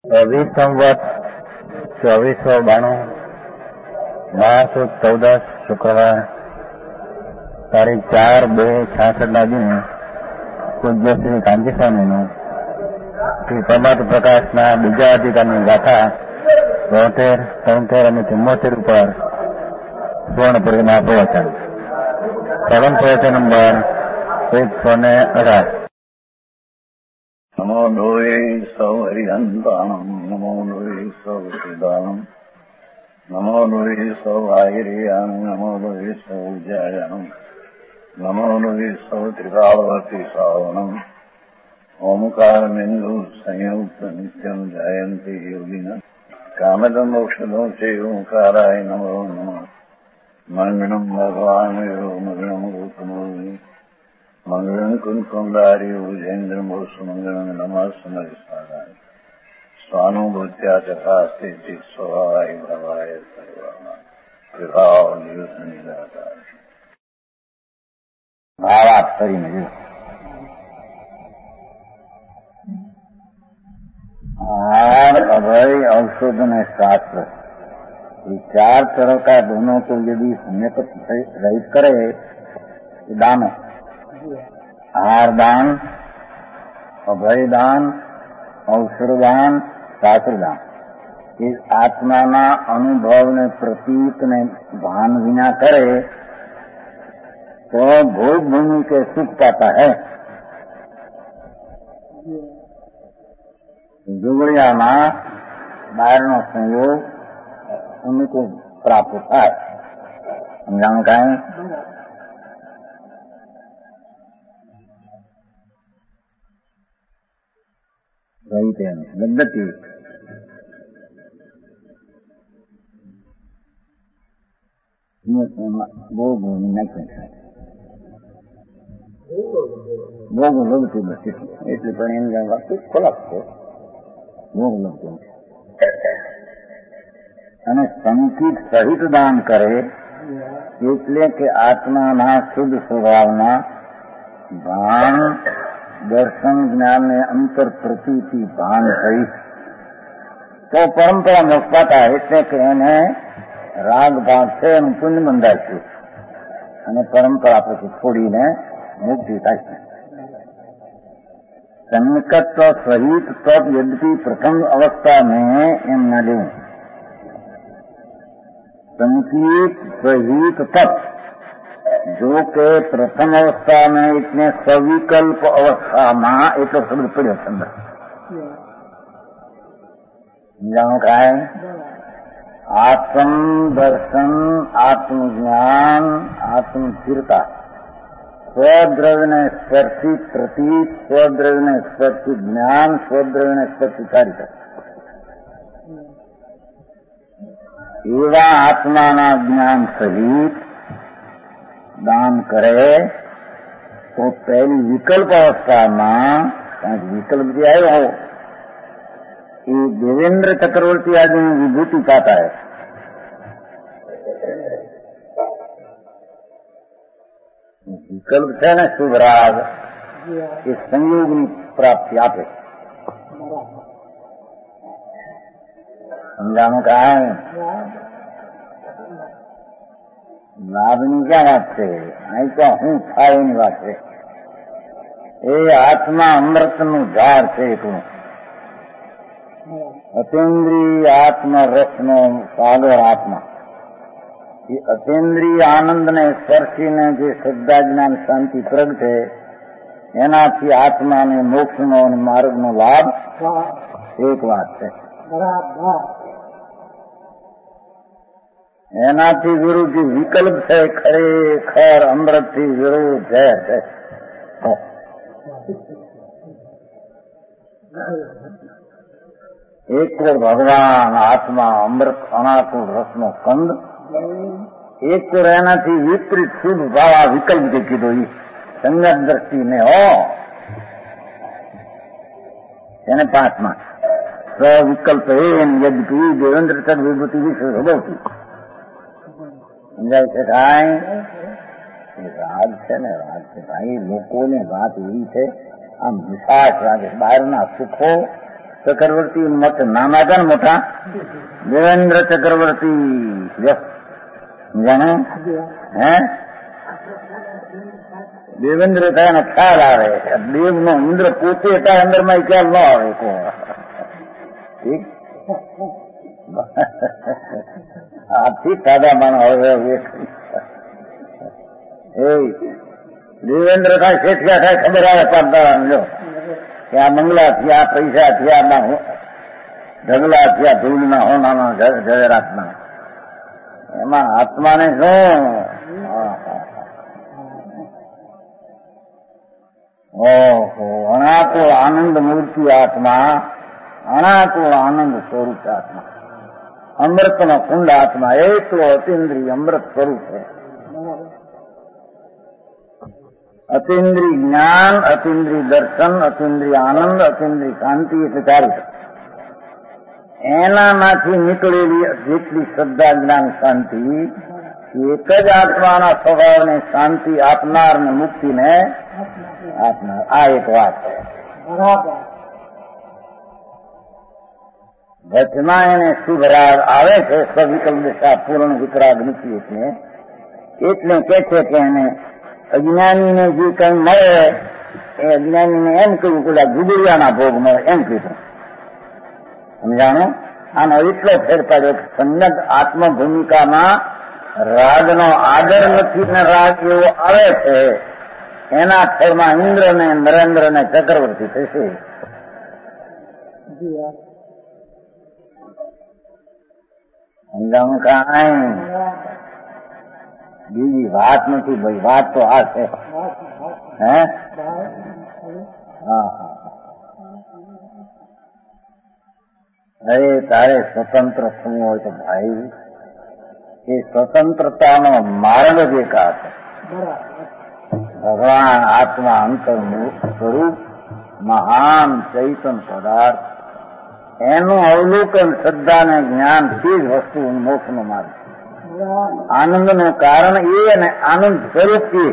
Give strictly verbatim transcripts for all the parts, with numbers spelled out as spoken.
વીસ સંવત ચોવીસો બાણું મહાસુદ ચૌદસ શુક્રવાર તારીખ ચાર બે છાસઠ ના દિને પૂજ્ય શ્રી કાંતિ સ્વામીનું શ્રી પ્રભાત પ્રકાશના બીજા અધિકારની ગાથા બોતેર તોતેર અને ચુમ્મોતેર ઉપર સુવર્ણપુરીના પ્રવચન શ્રવણ પ્રવચન નંબર એકસો ને અઢાર. નમો લોહે સૌ હરિહંતાણમ નમો લોહે સૌ શ્રીદાનમ નમો લોહે સૌ આયરિયાન નમો લોહે સૌ જયાનમ નમો લોહે સૌ ત્રિકાળવતી સાવનમ ઓમકાર બિંદુ સંયુક્ત નિત્યમ જયંતિ યોગિના કામદમ મોક્ષદો છે ઓંકારાય નમો નમઃ મંગળમ ભગવાન મંગળમ ગૌતમોની મંગળમ કુંકુંડારી ઉજેન્દ્ર મોક્ષ મંગળમ નમઃ સમરિસારાય સ્વાનુભૂત્યા ચકાસ્તે સ્વાય ભવાય સર્વમાં વિભાવ નિયુત નિરાકાર ભાવાર્થ કરીને જો आहार अभय औषध ने शास्त्र ये चार तरह का दोनों को यदि संयत रहित करे दान आहार दान अभय दान औषध दान शास्त्र दान इस आत्मा अनुभव ने प्रतीत ने भान विना करे तो भोग भूमि के सुख पाता है. जुगड़ियाમાં બહારનો સંયોગ ઉनको પ્રાપ્ત થાય. સમજાણું કાંઈ? રહી તેની પદ્ધતિ બહુ ભૂમિ નાખી બહુ લગતી બસ એટલે પણ એમ વાસ્તુ ખોરાક છે ભોગ લગતું અને સંકિત સહિત દાન કરે એટલે કે આત્માના શુદ્ધ સ્વભાવના ભાન દર્શન જ્ઞાન ને અંતર પ્રતીતિ ભાન સહિત તો પરંપરા મોક્ષ પાતા એટલે કે એને રાગ ભાગ છે એનું પુણ્ય બંધાય છે અને પરંપરા પછી છોડીને મુક્તિ થાય છે. संकट सहित तप यद्यपि प्रथम अवस्था में एम न लें संकीत सहित तप जो के प्रथम अवस्था में इतने सविकल्प अवस्था में एटलो शब्द पड़ो अंदर जानो का है आत्म दर्शन आत्मज्ञान आत्म स्थिरता स्वद्रव्य ने स्पर्शी प्रतीत स्वद्रव्य ने स्पर्शी ज्ञान स्वद्रव्य ने स्पर्शी कारिता एवं आत्मा ना ज्ञान सहित दान करे तो पहली विकल्प अवस्था में विकल्प भी आयो हो ये देवेंद्र चक्रवर्ती आदि विभूति पाता है. विकल्प છે ને શુભ રાગ એ સંયોગની પ્રાપ્તિ આપે. સમજાણું કાંઈ? લાભની ક્યાં વાત છે? અહીં તો હું થાય એની વાત છે. એ આત્મા અમૃતનું ઝાડ છે એકલું અતેન્દ્રિય આત્મરસનો સાગર આત્મા એ અતેન્દ્રિય આનંદ ને સ્પર્શીને જે શ્રદ્ધા જ્ઞાન શાંતિ પ્રગટે એનાથી આત્માને મોક્ષનો અને માર્ગનો લાભ એક વાત છે. એનાથી વિરુદ્ધ વિકલ્પ છે ખરેખર અમૃતથી વિરુદ્ધ ઝેર છે. એક કોર ભગવાન આત્મા અમૃત અનાકુળ રસનો કંદ એક તો એનાથી વિપરીત શુભ ભાવ આ વિકલ્પ જે કીધો એ સંગત દ્રષ્ટિ ને હો એને પાંચમાં સ્વવિકલ્પ એન યદ્યપિ દેવેન્દ્ર તદ વિભૂતિ વિશ્વ ભગવતી સમજાય છે કાંઈ? રાગ છે ને રાગ છે ભાઈ લોકોને વાત એવી છે આમ વિશ્વાસ લાગે બહારના સુખો ચક્રવર્તી મોટા નામ હતા ને મોટા દેવેન્દ્ર ચક્રવર્તી જાણે હે દેવેન્દ્ર થાય ને ખ્યાલ આવે. દેવ નો ઇન્દ્ર પોતે હતા અંદર માં ખ્યાલ ન આવે. ઠીક આથી સાદા માનો હવે એ દેવેન્દ્ર થાય શેઠિયા થાય ખબર આવે પાડતા જો કે આ બંગલા થયા પૈસા થયા ઢગલા થયા ધૂળના હોનાના જયરાતના એમાં આત્માને શું ઓહો અણાકુળ આનંદ મૂર્તિ આત્મા અણાકુળ આનંદ સ્વરૂપ આત્મા અમૃતનો કુંડ આત્મા એકલો અતિન્દ્રિય અમૃત સ્વરૂપ છે. અતિન્દ્રિય જ્ઞાન અતિન્દ્રિય દર્શન અતિન્દ્રિય આનંદ અતિન્દ્રિય શાંતિ એટલે ચારું એનામાંથી નીકળેલી જેટલી શ્રદ્ધા જ્ઞાન શાંતિ એક જ આત્માના સ્વભાવને શાંતિ આપનાર ને મુક્તિને આપનાર. આ એક વાત છે. વચમાં એને શુભ રાગ આવે છે સ્વવિકલ્પ દશા પૂર્ણ વિતરાગ નથી એટલે એટલે કે છે કે એને અજ્ઞાનીને જે કઈ મળે એ અજ્ઞાનીને એમ કહ્યું પેલા ગુગળિયાના ભોગ મળે એમ કીધું. સમજાણું? આનો એટલો ફેર પાડ્યો કે સંગત આત્મભૂમિકામાં રાગનો આદર નથી ને રાગ એવો આવે છે એના ફળમાં ઇન્દ્ર ને નરેન્દ્ર ને ચક્રવર્તી થશે. સમજાણું? કાંઈ બીજી વાત નથી ભાઈ, વાત તો આ છે. હે હા અરે તારે સ્વતંત્ર થવું હોય તો ભાઈ એ સ્વતંત્રતાનો માર્ગ જ એકા છે. ભગવાન આત્મા અંતરનું સ્વરૂપ મહાન ચૈતન પદાર્થ એનું અવલોકન શ્રદ્ધા ને જ્ઞાન તે જ વસ્તુ મોક્ષનો માર્ગ. આનંદનું કારણ એ અને આનંદ સ્વરૂપ એ.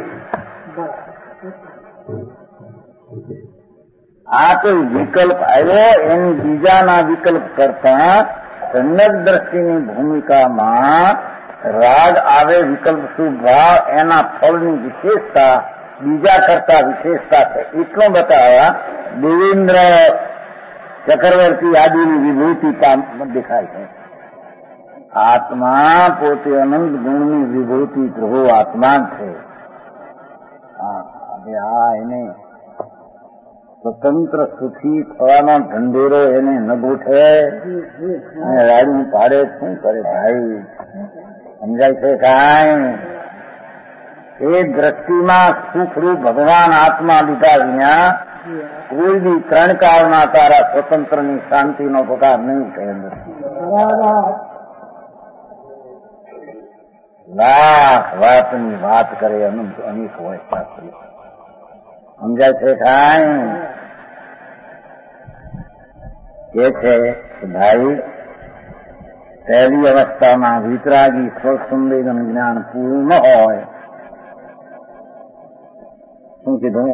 આ કોઈ વિકલ્પ આવ્યો એની બીજાના વિકલ્પ કરતા સંગત દ્રષ્ટિની ભૂમિકામાં રાગ આવે વિકલ્પ શુભ ભાવ એના ફળની વિશેષતા બીજા કરતા વિશેષતા છે. એટલું બતાવ્યા દેવેન્દ્ર ચક્રવર્તી આદિની વિભૂતિ દેખાય છે. આત્મા પોતે અનંત ગુણની વિભૂતિ પ્રભુ આત્મા જ છે. હા એને સ્વતંત્ર સુખી થવાનો ઢંઢેરો એને ન ગોઠવે અને રાડું પાડે શું કરે ભાઈ? સમજાય છે કાંઈ? એ દ્રષ્ટિમાં સુખરૂપ ભગવાન આત્મા લીધા વિના કોઈ બી ત્રણ કાળના તારા સ્વતંત્રની શાંતિનો પગાર નહીં કહે. લાખ વાતની વાત કરે અનંત અનેક હોય શાસ્ત્રી. સમજાય છે કાંઈ? કે છે ભાઈ પહેલી અવસ્થામાં વિતરાગી સ્વસંવેદન જ્ઞાન પૂરું ન હોય. શું કીધું?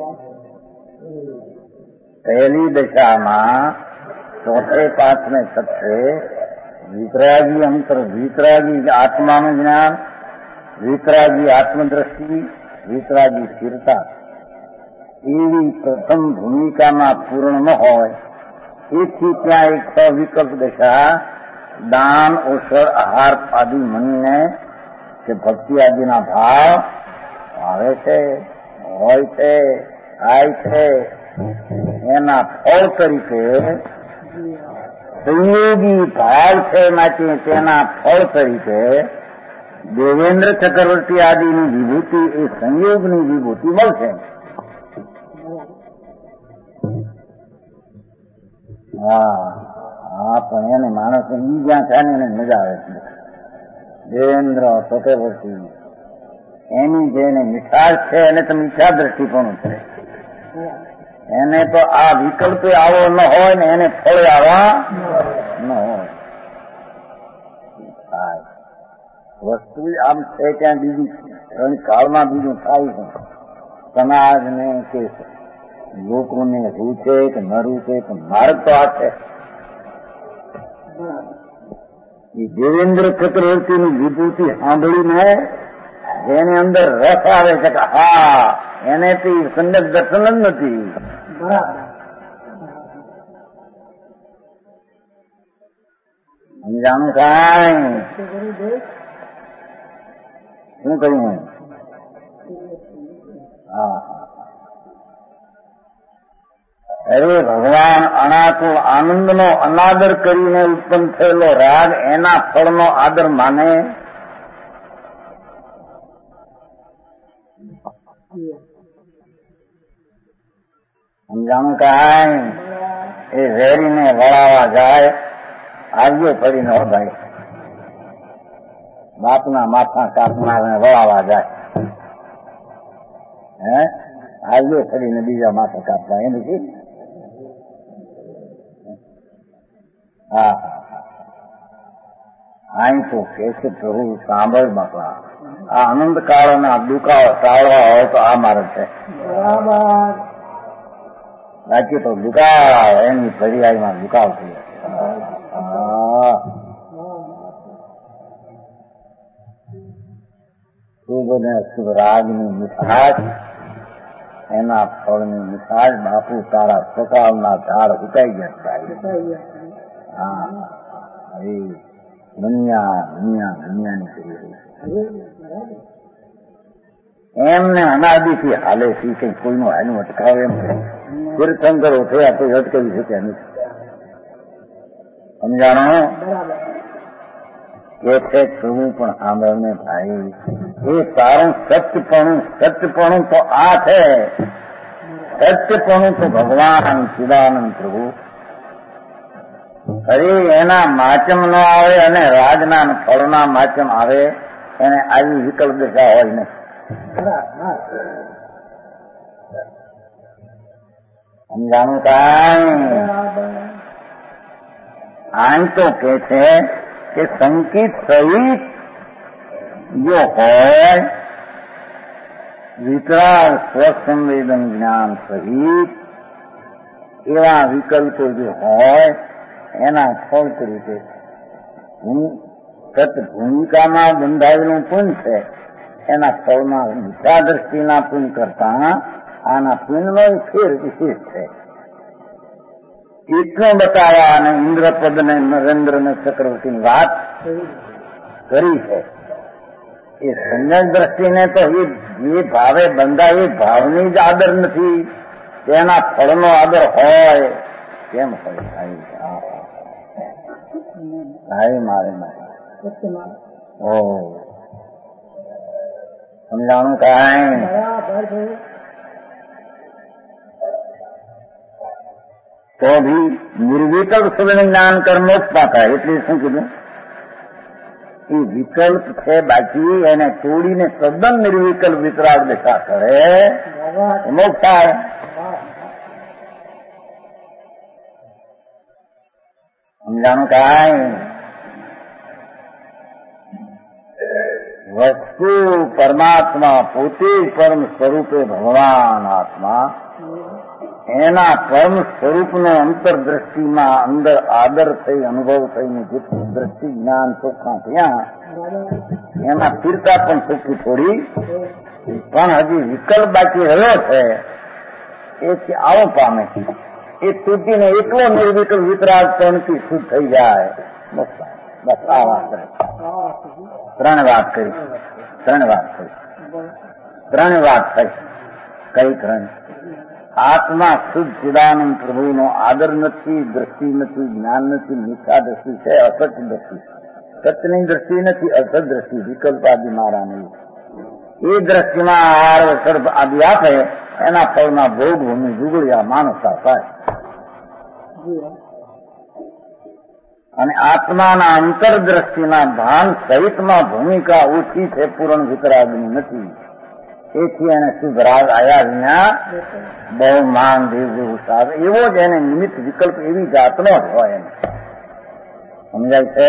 પહેલી દશામાં ચોથે પાંચમે છઠ્ઠે વિતરાગી અંતર વિતરાગી આત્માનું જ્ઞાન વિતરાગી આત્મદ્રષ્ટિ વિતરાગી સ્થિરતા એવી પ્રથમ ભૂમિકામાં પૂર્ણ ન હોય. એથી ત્યાં એક વિકલ્પ દશા દાન ઔષધ આહાર આદિ મનને કે ભક્તિ આદિના ભાવ આવે છે હોય છે થાય છે. એના ફળ તરીકે સંયોગી ભાવ છે માટે તેના ફળ તરીકે દેવેન્દ્ર ચક્રવર્તી આદિની વિભૂતિ એ સંયોગની વિભૂતિ મળશે. હા હા પણ એને માણસ ઈ જ્યાં છે ને એને મજા આવે છે. દેવેન્દ્ર ચક્રવર્તી એની જેને મીઠાશ છે એને તો મીઠા દ્રષ્ટિકોણ છે. એને તો આ વિકલ્પે આવો ન હોય ને એને ફળે આવા ન હોય. વસ્તુ આમ છે ત્યાં બીજું ત્રણ કાળમાં બીજું થાય છે. સમાજ ને કે લોકોને રૂચે કે ન રૂચે કે માર્ગ તો આ છે. એ દેવેન્દ્ર ચક્રવર્તીની વિભૂતિ સાંભળીને જેની અંદર રસ આવે છે કે હા એને તો સંગત દર્શન જ નથી. સમજાણું કાંઈ શું કહ્યું? હા અરે ભગવાન અનાકુળ આનંદનો અનાદર કરીને ઉત્પન્ન થયેલો રાગ એના ફળનો આદર માને? સમજાણું કાંઈ? એ ઝેરીને વળાવા જાય આજે ફરી ન ભાઈ બાપના માથા કાપનારને વળાવા જાય હે આજે ફરીને બીજા માથા કાપવા એમ નથી. હા અહીં તો કે છે પ્રભુ સાંભળ બાપા આ આનંદ કાળ અને આ દુકાળ ટાળવા હોય તો આ માર્ગ છે. બાકી તો દુકાળ એની ફરિયાદમાં દુકાળ થઈ જશે. શુભ ને શુભ રાગની મીઠાશ એના ફળની મીઠાશ બાપુ તારા સકાળના ઝાડ ઉકાઈ ગયા. હા એ દુનિયા દુનિયા દુનિયાની કરી રહી છે એમને અનાદિથી હાલે છે કઈ કોઈનું હાલું અટકાવે એમ છે. તીર્થંકરો થયા તો અટકાવી શક્યા નથી. સમજાણો કે છે પ્રભુ પણ સાંભળને ભાઈ એ તારું સત્યપણું સત્યપણું તો આ છે. સત્યપણું તો ભગવાન ચિદાનંદ પ્રભુ ફરી એના માચમ ન આવે અને રાજના ફળના માચમ આવે એને આવી વિકલ્પ દશા હોય નહીં. સમજાણું કાંઈ? આમ તો કે છે કે સંકેત સહિત જો હોય વિતરાગ સ્વસંવેદન જ્ઞાન સહિત એવા વિકલ્પો જો હોય એના ફળ તરીકે સત ભૂમિકામાં બંધાયેલું પુણ્ય છે એના ફળમાં વિચાર દ્રષ્ટિના પુણ્ય કરતા આના પુણ્યનો ફેર વિશેષ છે. એટલું બતાવ્યા અને ઇન્દ્રપદ ને નરેન્દ્ર ને ચક્રવર્તીની વાત કરી છે. એ સંજ્ઞ દ્રષ્ટિને તો એ ભાવે બંધાય એ ભાવની જ આદર નથી તેના ફળનો આદર હોય કેમ હોય? ભાઈ મારે મારે ઓ સમજાણું કાંઈ? તો ભી નિર્વિકલ્પ સુધીનું જ્ઞાન કર્મોક્ષ પાતા. એટલે શું કીધું? એ વિકલ્પ છે બાકી એને તોડીને તદ્દન નિર્વિકલ્પ વિતરાગ દશા કરે મોક્ષ થાય. સમજાણું કાંઈ? વસ્તુ પરમાત્મા પોતે પરમ સ્વરૂપે ભગવાન આત્મા એના પરમ સ્વરૂપનો અંતરદ્રષ્ટિમાં અંદર આદર થઈ અનુભવ થઈને જેટલું દ્રષ્ટિ જ્ઞાન ચોખ્ખા થયા એમાં સ્થિરતા પણ ચોખ્ખી થોડી પણ હજી વિકલ્પ બાકી રહ્યો છે એ આવો પામે એ તૂટીને એકલો નિર્વિકલ્પ વિતરાગ પણથી શુદ્ધ થઈ જાય. બસ બસ આ વાત ત્રણ વાત કરી ત્રણ વાત થઈ ત્રણ વાત થઈ કઈ ત્રણ? આત્મા શુદ્ધ ચિદાનંદ પ્રભુનો આદર નથી, દ્રષ્ટિ નથી, જ્ઞાન નથી, મિથ્યા દ્રષ્ટિ છે, અસત દ્રષ્ટિ. સત્યની દ્રષ્ટિ નથી, અસત દ્રષ્ટિ વિકલ્પ આદિ મારા નહીં. એ દ્રષ્ટિમાં આહાર સર્પ આદિ આપે એના ફળમાં ભોગ ભૂમિ જુગળિયા માનસતા થાય. અને આત્માના અંતરદ્રષ્ટિના ભાન સહિતમાં ભૂમિકા ઓછી છે, પૂર્ણ વિતરાગની નથી. એથી એને શુભ રાગ આયા વિના બહુ માન દેવ જેવું સાવે એવો જ એને નિમિત્ત વિકલ્પ એવી જાતનો જ હોય એને. સમજાય છે?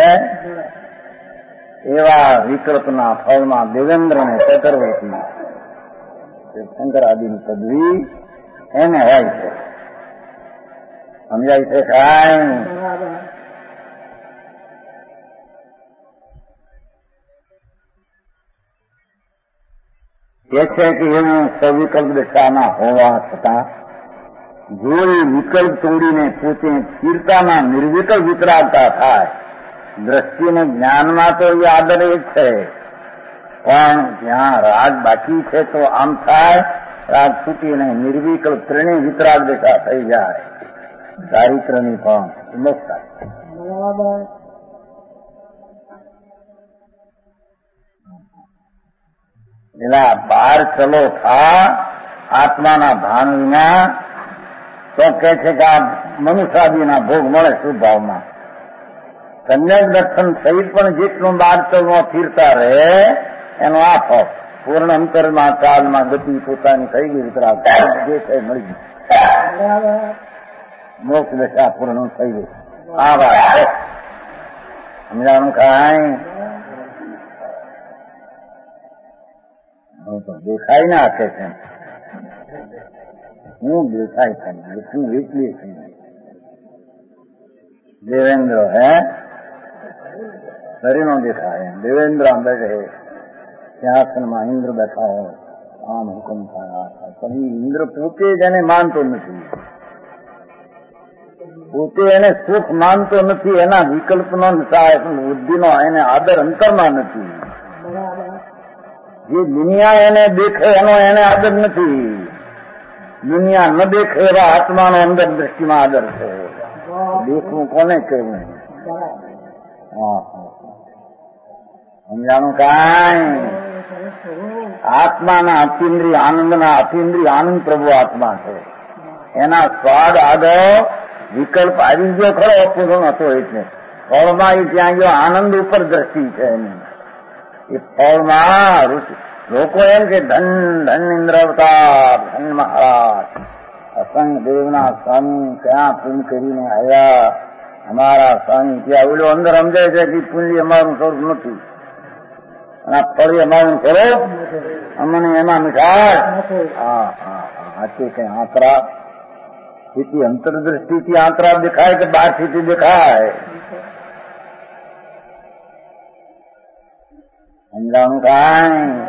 એવા વિકલ્પના ફળમાં દેવેન્દ્ર ને ચક્રવર્તી શંકર આદિની પદવી એને હોય છે. સમજાય છે કાંઈ? કે છે કે એવું સવિકલ્પ દશાના હોવા છતાં જો એ વિકલ્પ તોડીને પોતે સ્થિરતામાં નિર્વિકલ્પ વિતરાગતા થાય, દ્રષ્ટિને જ્ઞાનમાં તો એ આદર જ છે, પણ જ્યાં રાગ બાકી છે તો આમ થાય, રાગ છૂટીને નિર્વિકલ્પ ત્રણેય વિતરાગ દશા થઈ જાય, ચારિત્રની પણ મોક્ષ થાય. એના બાર ચલો થા આત્માના ભાન વિના તો કે છે કે આ મનુષ્યાદિના ભોગ મળે શુદ્ધ ભાવમાં. સંજ્ઞક દર્શન સહિત પણ જેટલું બાર ચલમાં સ્થિરતા રહે એનો આ ફળ પૂર્ણ અંતરમાં કાળમાં ગતિ પોતાની થઈ ગઈ વિતરાગ જે છે મળી ગઈ, મોક્ષ દશા પૂર્ણ થઈ ગઈ. આ વાત સમજાણું કાંઈ? દેખાય ના આપે છે, હું દેખાય છે શું એટલી છે. દેવેન્દ્ર હે શરીર નો દેખાય, દેવેન્દ્ર આમ બેઠે સિંહાસનમાં ઇન્દ્ર બેઠા હોય, આમ હુકમ થાય. પણ ઇન્દ્ર પોતે જ એને માનતો નથી, પોતે એને સુખ માનતો નથી, એના વિકલ્પનો બુદ્ધિનો એને આદર અંતરમાં નથી. જે દુનિયા એને દેખે એનો એને આદર નથી, દુનિયા ન દેખે એવા આત્માનો અંદર દ્રષ્ટિમાં આદર છે. દેખવું કોને કહેવું? સમજાણું કાંઈ? આત્માના અતિન્દ્રિય આનંદના અતિન્દ્રિય આનંદ પ્રભુ આત્મા છે. એના સ્વાદ આગળ વિકલ્પ આવી ગયો ખરો, પૂર્ણ હતો એટલે ફળમાં એ ત્યાં ગયો, આનંદ ઉપર દ્રષ્ટિ છે એની. એ ફળમાં લોકો એમ કે ધન ધન ઇન્દ્ર અવતાર, ધન મહારાજ, અસંગ દેવના સ્વામી ક્યાં પૂન કરીને આવ્યા, અમારા સ્વામી ત્યાં ઓલો અંદર સમજાય છે કે પુણ્ય અમારું સ્વરૂપ નથી, અને ફરી અમારું સ્વરૂપ અમને એમાં મીઠાશ. હા હા હા કઈ આંતરા સ્થિતિ અંતરદ્રષ્ટિથી આંતરા દેખાય કે બહાર સ્થિતિ દેખાય? સમજાણું કાંઈ?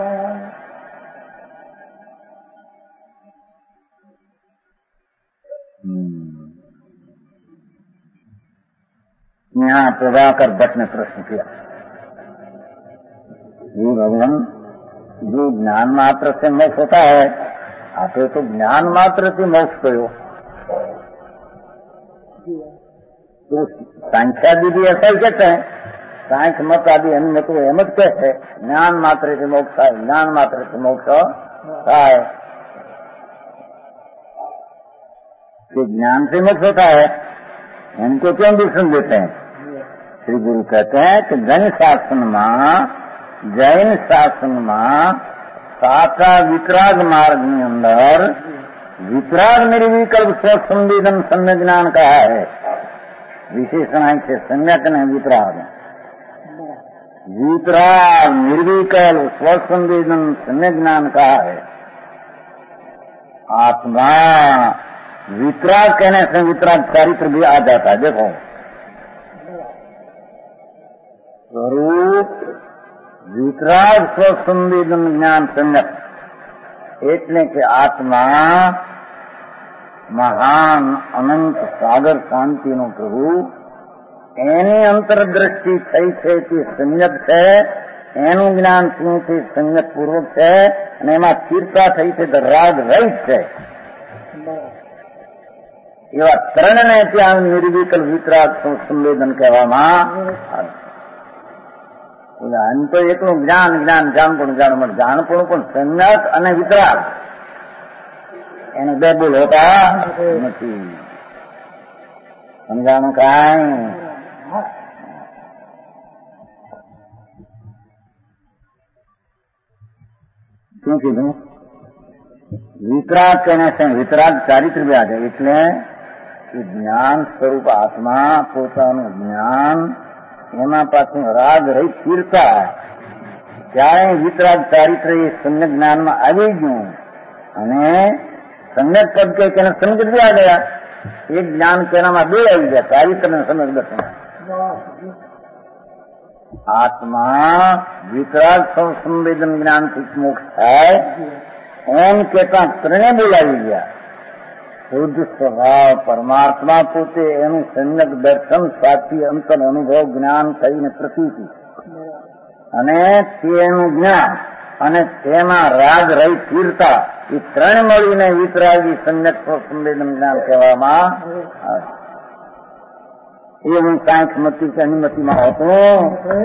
यहाँ प्रभाकर भट्ट ने प्रश्न किया, ये भगवान जो ज्ञान मात्र से मोक्ष होता है, आपने तो ज्ञान मात्र से मोक्ष करो, तो सांख्यादि भी ऐसा ही कहते हैं, सांख्य मत आदि अन्य मत एमत कहते हैं ज्ञान मात्र से मोक्ष है, ज्ञान मात्र से मोक्ष है कि ज्ञान से मोक्ष होता है, इनको क्यों दूषण देते हैं? श्री गुरु कहते हैं कि जैन शासन में जैन शासन में साचा वितराग मार्ग ની અંદર વિતરાગ નિર્વિકલ્પ સ્વસંવેદન સમ્યક જ્ઞાન કहा है. વિશેષણ છે સમ્યક ને વિતરાગ. वितराग निर्विकल्प स्वसंवेदन सम्यक ज्ञान कहा है. आत्मा वितराग कहने से वितराग चारित्र भी आ जाता है. देखो स्वरूप वितराग स्वसंवेदन ज्ञान सम्यक એટલે કે આત્મા મહાન અનંત સાગર શાંતિનો પ્રભુ એની અંતરદ્રષ્ટિ થઈ છે તે સંયત છે, એનું જ્ઞાન શું છે સંયત પૂર્વક છે, અને એમાં સ્થિરતા થઈ છે તો રાગ રહિત છે. એવા ત્રણને ત્યાં નિર્વિકલ્પ વિતરાગ સંવેદન કહેવામાં આવે. આમ તો એકલું જ્ઞાન જ્ઞાન જાણપણું જાણપણ જાણપણું પણ સંયત અને વિતરાગ એને બે બોલ હોતા નથી. સમજાણું કાંઈ? શું કીધું? વિતરાગ कहने से વિતરાગ ચારિત્ર વ્યાજ એટલે કે જ્ઞાન સ્વરૂપ આત્મા પોતાનું જ્ઞાન એમાં પાછું રાગ રહી સ્થિરતા ક્યાંય વિતરાગ ચારિત્ર એ સમ્યક જ્ઞાનમાં આવી ગયું અને सम्यक पद के कहना समझ भी आ गया, एक ज्ञान कहना में दो आई गया, चारित्र ने समझ दर्शन। आत्मा वितराग संवेदन ज्ञान થી મોક્ષ થાય એમ કહેતા ત્રણે બોલાવી ગયા। શુદ્ધ સ્વભાવ પરમાત્મા પોતે એનું સમ્યક દર્શન સાચી અંતર અનુભવ જ્ઞાન થઈને પ્રતીતિ અને તેનું જ્ઞાન અને તેમાં રાગ રહી સ્થિરતા એ ત્રણ મળીને વિતરાગી સમ્યક સંવેદન જ્ઞાન કહેવામાં આવે। એવું કાંઈક મતિ કે અનુમતિમાં હતું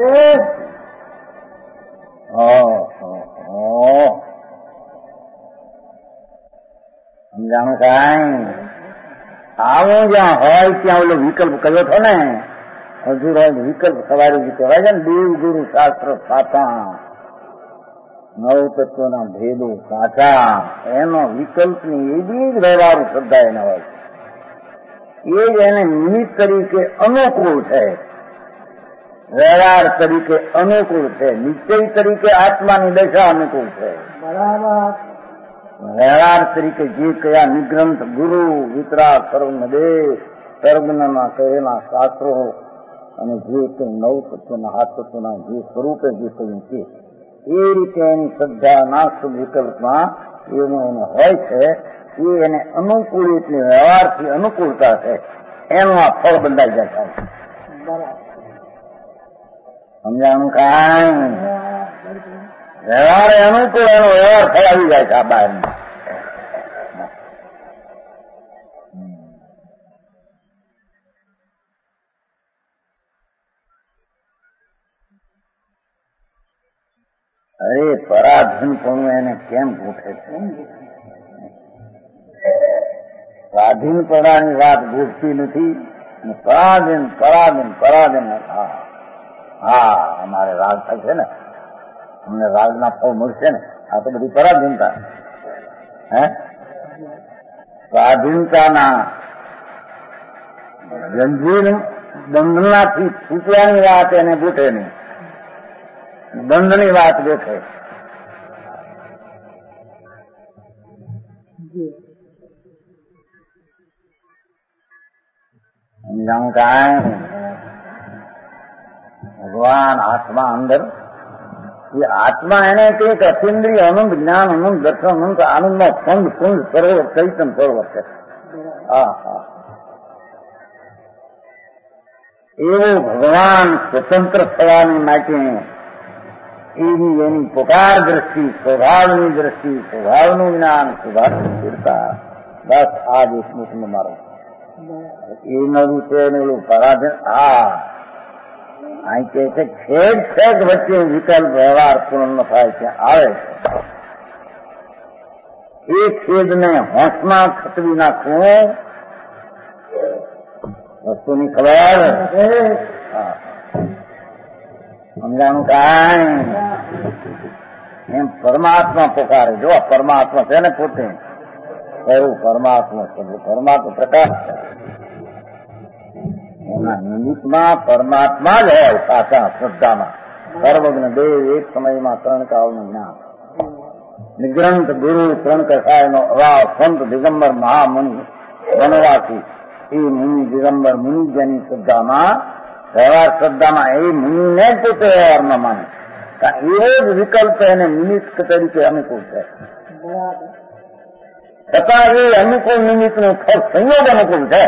સમજાણું કાંઈ આવું જ્યાં હોય ત્યાં ઓલો વિકલ્પ કયો હતો ને હજુ રોજ વિકલ્પ સવારે જે કહેવાય છે ને દેવ ગુરુ શાસ્ત્ર સાચા નવ તત્વના ભેદો સાચા એનો વિકલ્પની એવી જ વ્યવહારુ શ્રદ્ધા એને હોય એ જ એને નિમિત્ત તરીકે અનુકૂળ છે, વ્યવહાર તરીકે અનુકૂળ છે, નિશ્ચય તરીકે આત્માની દશા અનુકૂળ છે। બરાબર વ્યવહાર તરીકે જે કયા નિગ્રંથ ગુરુ વિતરા સર્વદેશ સર્વજ્ઞના કહેલા શાસ્ત્રો અને જે તે નવ તત્વના હાથ તત્વના જે સ્વરૂપે જે કહ્યું છે એ રીતે એની શ્રદ્ધાના શુભ વિકલ્પમાં એવું એને હોય છે એ એને અનુકૂળ એટલે વ્યવહારથી અનુકૂળતા છે એનું આ ફળ બંધાઈ જાય છે। સમજાણું કાંઈ વ્યવહાર અનુકૂળ એનો વ્યવહાર ફળ આવી જાય છે આ બહારમાં। અરે પરાધીનપણું એને કેમ ગોઠે છે? સ્વાધીનપણાની વાત ગોઠતી નથી, પરાધીન પરાધીન પરાધીન હા હા અમારે રાગ થશે ને, અમને રાગના ફળ મળશે ને, આ તો બધી પરાધીનતા હે સ્વાધીનતાના જંજીર બંધનાથી છૂટવાની વાત એને ગોઠે નહીં, બંધની વાત દેખે। સમજાણું કાંઈ ભગવાન આત્મા અંદર એ આત્મા એને કંઈક અતિન્દ્રિય આનંદ જ્ઞાન આનંદ દર્શન આનંદ આનંદનો ફંદ ફંદ સરોવર ચૈતન સરોવર છે। હા હા એવું ભગવાન સ્વતંત્ર થવાની માટે એની એની પોકાર દ્રષ્ટિ સ્વભાવની દ્રષ્ટિ સ્વભાવનું જ્ઞાન સ્વભાવની સ્થિરતા બસ આ જ સ્મૃતિમાં મારો એ નવું છે ને ઓલું પરાધીન હા અહીં કે છે ખેડ ખેડ વચ્ચે વિકલ્પ વ્યવહાર પૂર્ણ થાય છે આવે છે એ ખેદને હોંશમાં ખતવી નાખવું વસ્તુની ખબર સમજાણું કાંઈ એમ પરમાત્મા પોકારે જો પરમાત્મા છે ને પોતે કયું પરમાત્મા છે પરમાત્મા પ્રકાશ છે એના નિમિત્તમાં પરમાત્મા જ હોય સાચા શ્રદ્ધામાં સર્વજ્ઞ દેવ એક સમયમાં ત્રણ કાળનું જ્ઞાન નિગ્રંથ ગુરુ ત્રણ કસાયનો અભાવ સંત દિગંબર મહામુનિ વનવાસી એ મુનિ દિગંબર મુનિ જેની શ્રદ્ધામાં વ્યવહાર શ્રદ્ધામાં એ મુનિને જ પોતે વ્યવહારમાં માને એવો જ વિકલ્પ એને નિમિત્ત તરીકે અનુકૂળ છે છતાં એ અનુકૂળ નિમિત્તનું ફળ સંયોગ અનુકૂળ છે।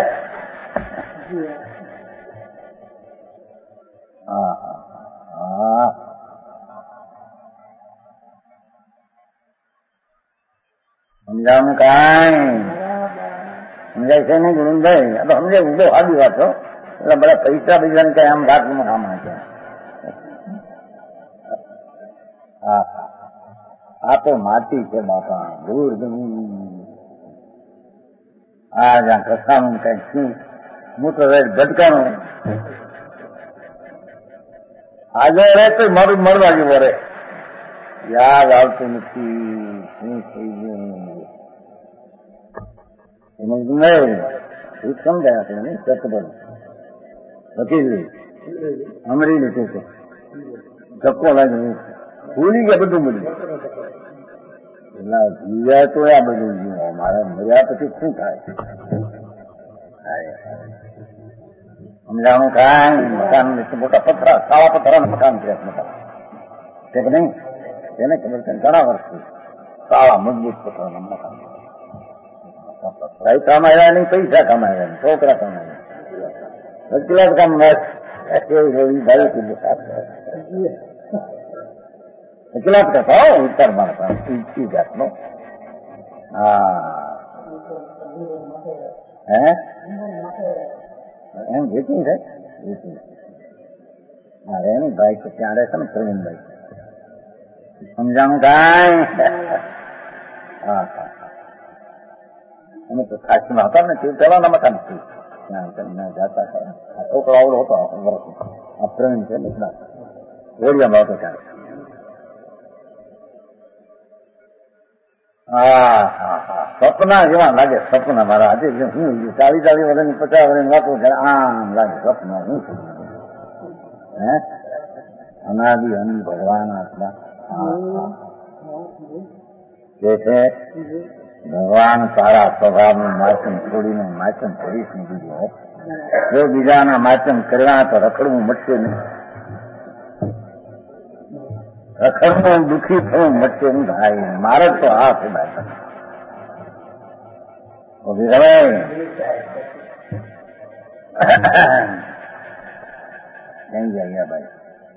સમજાવવાનું કાંઈ સમજાય છે ને ગુરુભાઈ? આ તો સમજાય બહુ સાદી વાત છો એટલે બધા પૈસા બીજાને કઈ આમ વાતમાં કામ છે। હા આ તો માટી છે બાપા દૂર જમીન આ જ્યાં કસાનું કઈ શું મૂત્ર ભટકાનું આજે રે તો મારું મળવા જેવો રે યાદ આવતું નથી શું થઈ ગયું એનું નહીં સમજાયા છે નહીં સતબલ વકીલ અમરી લીધું છે ધક્કો લાગ્યો ભૂલી ગયા બધું બધું પેલા જીવ્યા તો આ બધું જીવો, મારે મર્યા પછી શું થાય? સમજાણું કાંઈ મકાન મોટા પથરા, સાવા પથરા મકાન છે મકાન છે કે નહીં? એને ખબર છે ઘણા વર્ષથી સાવા મજબૂત પથરાના મકાન. પથરા કમાયા નહીં, પૈસા કમાયા નહીં, છોકરા કમાયા કેટલા કામ ભાઈ કેટલા ટકા ઉત્તર માણસ ઈ જાતનો. હા હે એમ વેચી છે વેચી. મારે એની ભાઈ તો ત્યાં રહે છે ને પ્રવીણભાઈ. સમજાણું કાંઈ? હા હા અમે તો ખાસીમાં હતા ને તે પેલાના મકાન થી ત્યાં જાતા હતા. છોકરો આવડો હતો વર્ષ આ પ્રવીણ છે એટલા ઓડિયામાં હતો ત્યારે. હા હા હા સપના જેવા લાગે સપના મારા. આજે હું ચાલીસ ચાલીસ વર્ષની પચાસ વર્ષની વાતો છે આમ લાગે સપના. હું હે અનાદિ અનંત ભગવાન આટલા જે છે ભગવાન સારા સ્વભાવનું માચમ છોડીને માચમ કરીશ ને બીજું જો બીજાના માચમ કરવા તો રખડવું મટશે નહીં. રખડવું દુઃખી થવું મટશે નહીં ભાઈ. મારે તો આ છે ભાઈ કઈ ગયા ભાઈ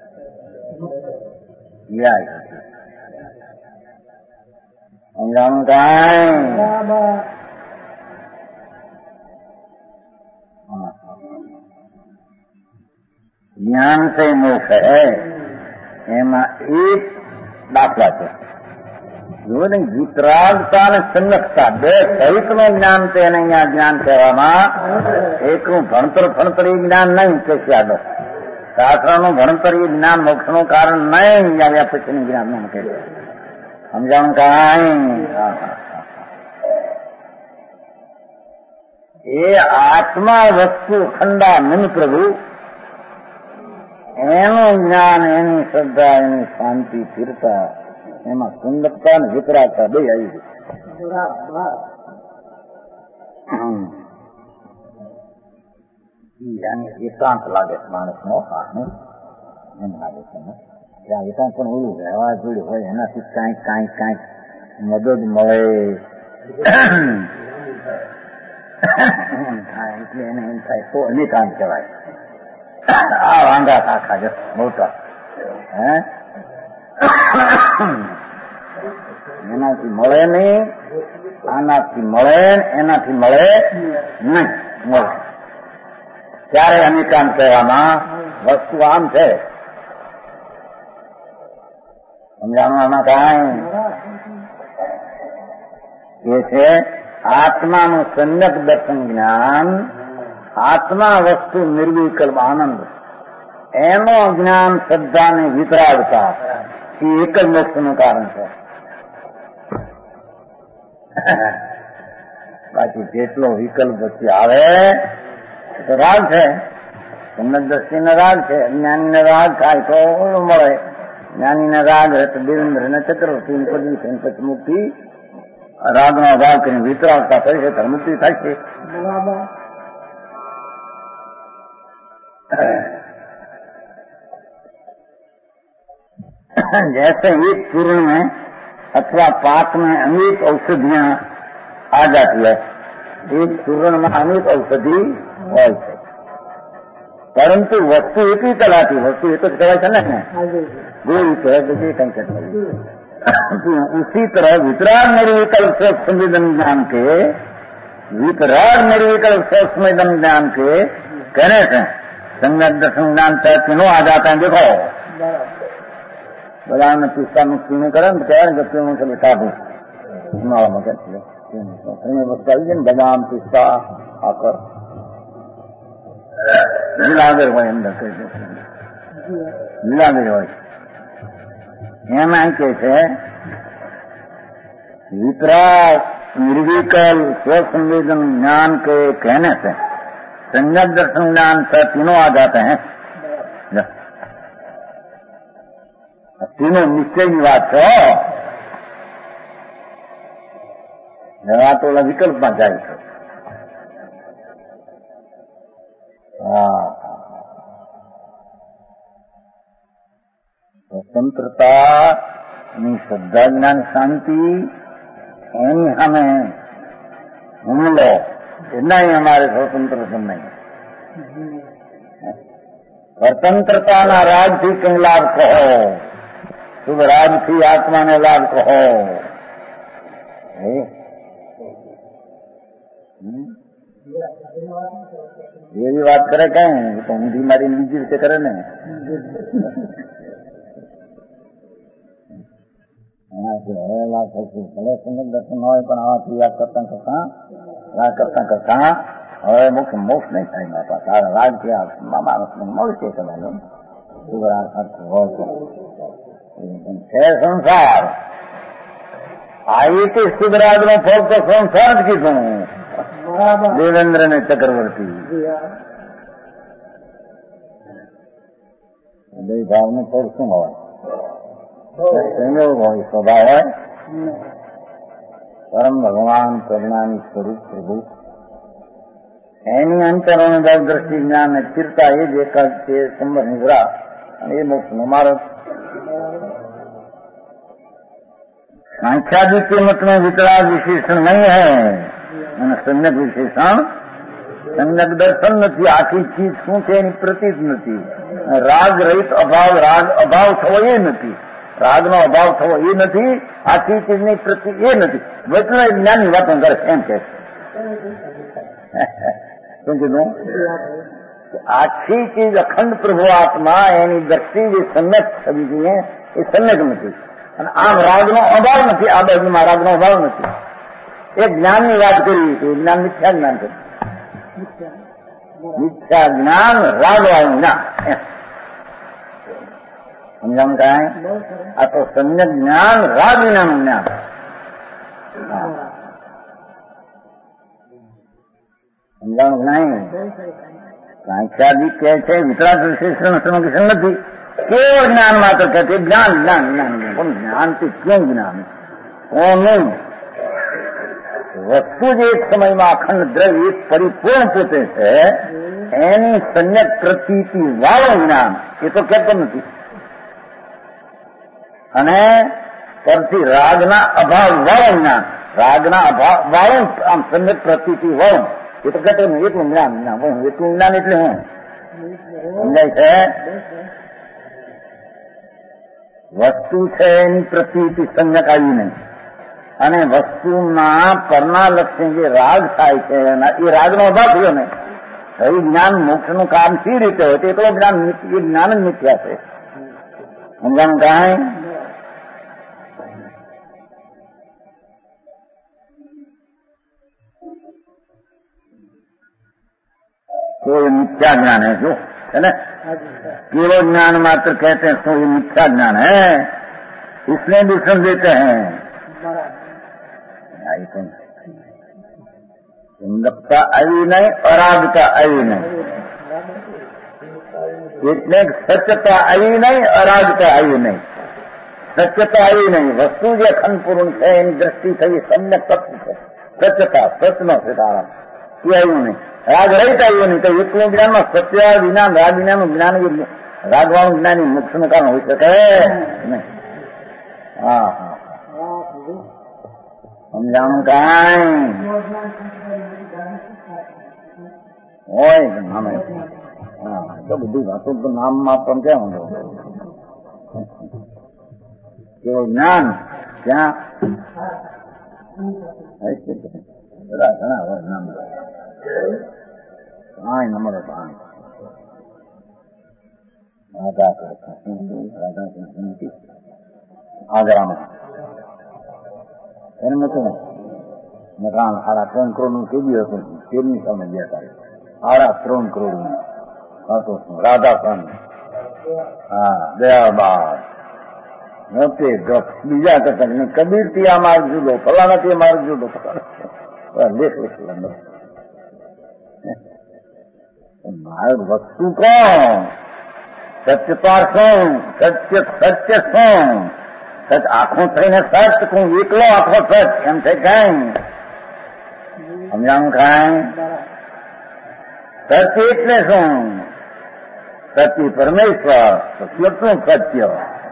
સમજાણું કાંઈ? જ્ઞાન से मोक्ष है એમાં એક દાખલા છે. જો ને વિતરાગતા અને સંગતતા બે સહિતનું જ્ઞાન છે એને અહીંયા જ્ઞાન કહેવામાં. એકનું ભણતર ભણતર એ જ્ઞાન નહીં કે યાદો શાસ્ત્રનું ભણતર એ જ્ઞાન મોક્ષનું કારણ નહીં. આવ્યા પછીનું જ્ઞાન નામ કહે. સમજાણું કાંઈ? એ આત્મા વસ્તુ ખંડા નહીં પ્રભુ, એનું જ્ઞાન, એની શ્રદ્ધા, એની શાંતિ, સ્થિરતા, એમાં સુંદરતા અને વિતરાગતા બે આવી ગઈ. એકાંત લાગે માણસ નો એમ લાગે છે ને ત્યાં એકાંત પણ ઓલું રહેવા જોડ્યું હોય એનાથી કાંઈક કાંઈક કાંઈક મદદ મળે એટલે એને એમ થાય તો અનેકાંત કહેવાય. આ વાંધા આખા છે મોટા હે એનાથી મળે નહીં, આનાથી મળે એનાથી મળે નહીં. મળે ત્યારે અનેકાંત કહેવામાં વસ્તુ આમ છે. સમજાણું આમાં કાંઈ? એ છે આત્માનું સમ્યક દર્શન જ્ઞાન, આત્મા વસ્તુ નિર્વિકલ્પ આનંદ, એનો જ્ઞાન શ્રદ્ધા ને વિતરાગતા એ એક જ મોક્ષનું કારણ છે. બાકી જેટલો વિકલ્પ વચ્ચે આવે તો રાગ છે. સુન્નત દ્રષ્ટિ ને રાગ છે, અજ્ઞાની ને રાગ થાય તો મળે. જ્ઞાની ને રાગ રહે તો દેવેન્દ્ર ને ચક્રવર્તી પદવી છે, પછી મુક્તિ રાગ નો અભાવ કરીને વિતરાગતા થઈ છે તો મુક્તિ થાય છે. जैसे एक चूर्ण में अथवा पाक में अनेक औषधियां आ जाती है, एक चूर्ण में अनेक औषधि હોય છે, પરંતુ વસ્તુ એક જ કલાતી વસ્તુ એક જ કહેવાય છે ને गोई कह बजे कंकट उसी तरह वितराग निर्विकल्प से संवेदन ज्ञान के वितराग निर्विकल्प से संवेदन ज्ञान के कहने से संगत दर्शन ज्ञान तीनों आ जाता है. देखो બધા ને પિસ્તા નું પીણું કરે ને ત્યારે કે પીણું છે સાધુ ઉનાળામાં કે વસ્તુ આવી જાય ને બદામ પિસ્તા આકર લીલાગર હોય અંદર કહી દે લીલાગર હોય એમાં કે છે वितराग निर्विकल स्वसंवेदन ज्ञान के कहने से संगत दर्शन ज्ञान से तीनों आ जाते हैं. तीनों निश्चय की बात है. એવા તો વિકલ્પમાં જાય છે. હા, સ્વતંત્રતા ની શ્રદ્ધા જ્ઞાન શાંતિ એની સામે હુમલો એના અમારે સ્વતંત્ર નહીં. સ્વતંત્રતાના રાજથી કઈ લાભ કહો, શુભ રાજથી આત્માને લાભ કહો. એવી વાત કરે કઈ તો ઊંધી મારી બીજી રીતે કરે ને. ભલે સંગત દર્શન હોય પણ આવાથી યાદ કરતા કરતા યાદ કરતા કરતા હવે મોક્ષ મોક્ષ નહીં થાય મારા પાસે. રાજથી માણસને મળશે કદાચ છે સંસાર. આવી તે શુભરાજ નો ફળ તો સંસાર જ કીધું દેવેન્દ્ર ને ચક્રવર્તી. બે ભાવ નું ફળ શું હોય? સંયોગ હોય, સ્વભાવ હોય. પરમ ભગવાન પ્રજ્ઞાની સ્વરૂપ પ્રભુ એની અંતરોનુભવ દ્રષ્ટિ જ્ઞાન સ્થિરતા એ જ એક જ છે સંબર નિદ્રા અને એ મોક્ષ નો માર્ગ. सांख्यादित्य मत में वितराग विशेषण नहीं है અને सम्यक વિશેષણ सम्यक દર્શન નથી. આખી ચીજ શું છે એની પ્રતીત નથી. રાગ રહિત અભાવ, રાગ અભાવ થવો એ નથી, રાગનો અભાવ થવો એ નથી, આખી ચીજની પ્રતિ એ નથી. વચન જ્ઞાનની વાતો કરે એમ કે શું કીધું? આખી ચીજ અખંડ પ્રભુ આત્મા એની દ્રષ્ટિ જે સમ્યક થવી જોઈએ એ સમ્યક નથી. અને આમ રાગનો અભાવ નથી, આ બાજુમાં રાગનો અભાવ નથી. એ જ્ઞાનની વાત કરી એ જ્ઞાન મિથ્યા જ્ઞાન છે. મિથ્યા જ્ઞાન રાગ વાળું જ્ઞાન સમજાવું કાંઈ? આ તો સમ્યક જ્ઞાન રાગ વિનાનું જ્ઞાન. સમજાવું નહીં? સાંખ્યાદિક કહે છે વિતરાગ વિશેષણ સમક્ષ નથી, કેવળ જ્ઞાન માત્ર કહે છે. જ્ઞાન જ્ઞાન જ્ઞાન પણ જ્ઞાનથી ક્યું જ્ઞાન? કોનું? વસ્તુ જે એક સમયમાં અખંડ દ્રવ્ય પરિપૂર્ણ પોતે છે એની સંયક પ્રતીતિ વાળું જ્ઞાન એ તો કહેતો નથી. અને પરથી રાગના અભાવ વાળું જ્ઞાન, રાગના અભાવ વાળું આમ સંયક પ્રતીતિ વાળું એ તો કહેતો નહીં. એટલું જ્ઞાન જ્ઞાન એટલું જ્ઞાન એટલે હું સમજાય છે? વસ્તુ છે એની પ્રતીતિ સંયક આવી નહીં અને વસ્તુના પરના લક્ષે જે રાગ થાય છે એ રાગનો અભાવ થયો ને. એ જ્ઞાન મોક્ષનું કામ સી રીતે હોય તો એટલો જ્ઞાન એ જ્ઞાન જ મિથ્યા છે. સમજાનું કાંઈ? तो ये मिथ्या ज्ञान है जो है ना, केवल ज्ञान मात्र कहते हैं तो ये मिथ्या ज्ञान है, इसमें भी देते हैं. सुंदरता आई नहीं, अरागता आई नहीं, એટલે સત્યતા આવી નહીં, અરાગતા આવી નહીં. સત્યતા આવી નહીં, વસ્તુ જે અખંડ પૂર્ણ છે એની દ્રષ્ટિ થઈ સમ્યક તત્વ છે. સત્યતા સતનો છે કારણ એ આવ્યું નહીં. રાગ રહિત આવ્યું નહીં તો એકલું જ્ઞાનમાં સત્ય વિના રાગ વિનાનું જ્ઞાન રાગવાળું જ્ઞાન મોક્ષનું કારણ હોઈ શકે નહીં. હા હા સમજાણું કાંઈ હોય નામ તો બધી વાતો તો નામમાં પણ કેમ કેવું જ્ઞાન ક્યાં બધા ઘણા હોય નામ પાણી નંબર પાણી રાધા રાધા આગ્રામાં એને નતું મકાન સાડા ત્રણ કરોડ નું કેવી હતું તેરની સામે ગયા હતા. સાડા ત્રણ કરોડ નું હતું રાધા સ્વામી. હા દયાબાદ મોટે બીજા કરતા કબીર થી આ માર્ગ જુદો, ફલાણા થી માર્ગ જુદો લેખ લેખ માર્ગ વસ્તુ કોણ? સત્યતા શું? સત્ય સત્ય શું? સચ આખું થઈને સચ હું એકલો આખો સચ એમ થાય કઈ સમજાણું ખાય સત્ય એટલે શું? સત્ય પરમેશ્વર, સત્યનું સત્ય,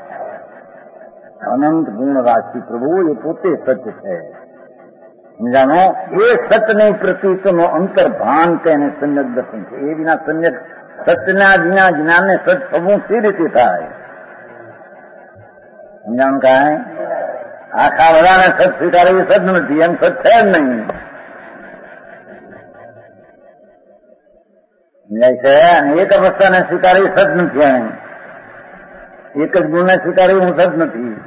અનંત ગુણ રાશિ પ્રભુ એ પોતે સત્ય છે. સમજાણો? એ સતની પ્રતીકનો અંતર્ભાન કે એને સમ્યક દર્શન છે. એ વિના સમ્યક સત્યના વિના જ્ઞાનને સત થવું સી રીતે થાય? સમજાણું કાંઈ? આખા બધાને સત સ્વીકારે એ સત નથી, એમ સત છે જ નહીં. સમજાય છે? અને એક અવસ્થાને સ્વીકારે એ સત નથી. એમ એક જ ગુણને સ્વીકારે હું સત નથી.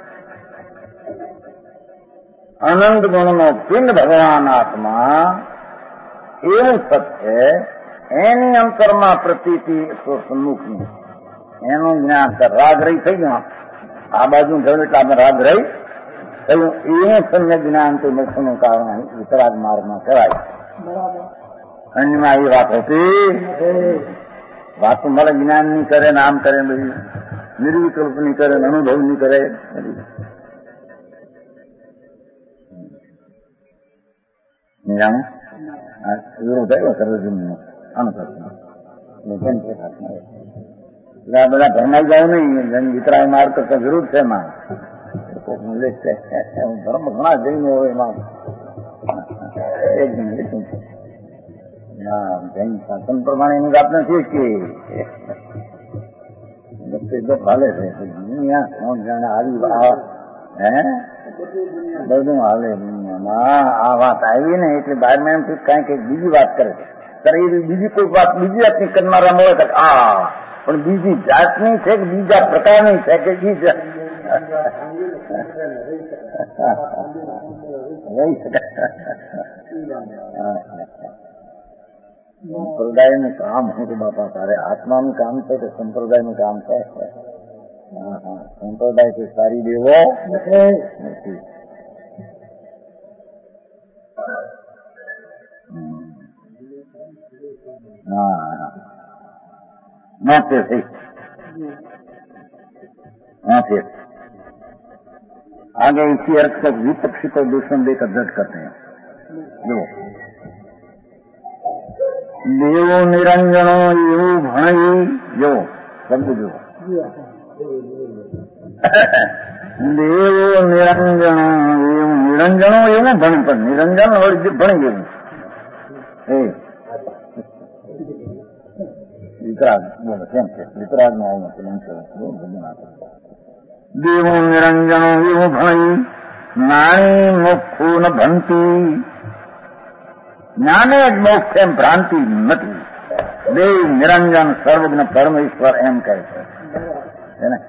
અનંત ગુણનો પિંડ ભગવાન આત્મા એવું સત છે, એની અંતરમાં પ્રતીતિ સન્મુખની એનું જ્ઞાન રાગ રહી થઈ ગયું. આ બાજુ થયું એટલે આપણે રાગ રહી થયું. એવું સમ્યક જ્ઞાન તો મોક્ષનું કારણ વિતરાગ માર્ગમાં કરાય. અન્યમાં એ વાત હતી, વાતો મળે જ્ઞાન ની કરે, નામ કરે, બધી નિર્વિકલ્પ ની કરે, અનુભવ ની કરે. વિરોધ આવ્યો સર્વજનનો અનુભવ બધા ભરમાઈ જાવ નહીં. વિતરાય માર્ગ કરતા વિરુદ્ધ છે એમાં. ધર્મ ઘણા જઈને હોય એમાં એક જણ એટલું છે. જૈન શાસન પ્રમાણે એની વાત નથી કે હાલે છે કોણ જાણે આવી હે બધું હાલે દુનિયામાં. આ વાત આવી ને એટલે બહાર માં એમ કઈ કઈક બીજી વાત કરે છે. ત્યારે એ બીજી કોઈ વાત બીજી જાતની કરનારા મળે તો આ પણ બીજી જાતની છે કે બીજા પ્રકારની છે કે બીજા સંપ્રદાયનું કામ શું છે બાપા? તારે આત્માનું કામ છે કે સંપ્રદાયનું કામ છે? સંપ્રદાય કોઈ સારી દેવો નથી. હા नाते थे नाते आगे इसी अर्थ को विपक्षी को दूषण देकर दर्ज करते हैं. जो देवो निरंजनो એવું ભણી જો શબ્દ જો દેવો નિરંજનો એવું નિરંજનો એવું ભણી પણ નિરંજન ભણી ગયું એ વિતરાગ બોલો કેમ છે? વિતરાગ નો આવું દેવો નિરંજનો એવું ભણી નાની મોક્ષું ન ભણતી. જ્ઞાને જ મોક્ષ એમ ભ્રાંતિ નથી. દેવ નિરંજન સર્વજ્ઞ પરમેશ્વર એમ કહે છે ને.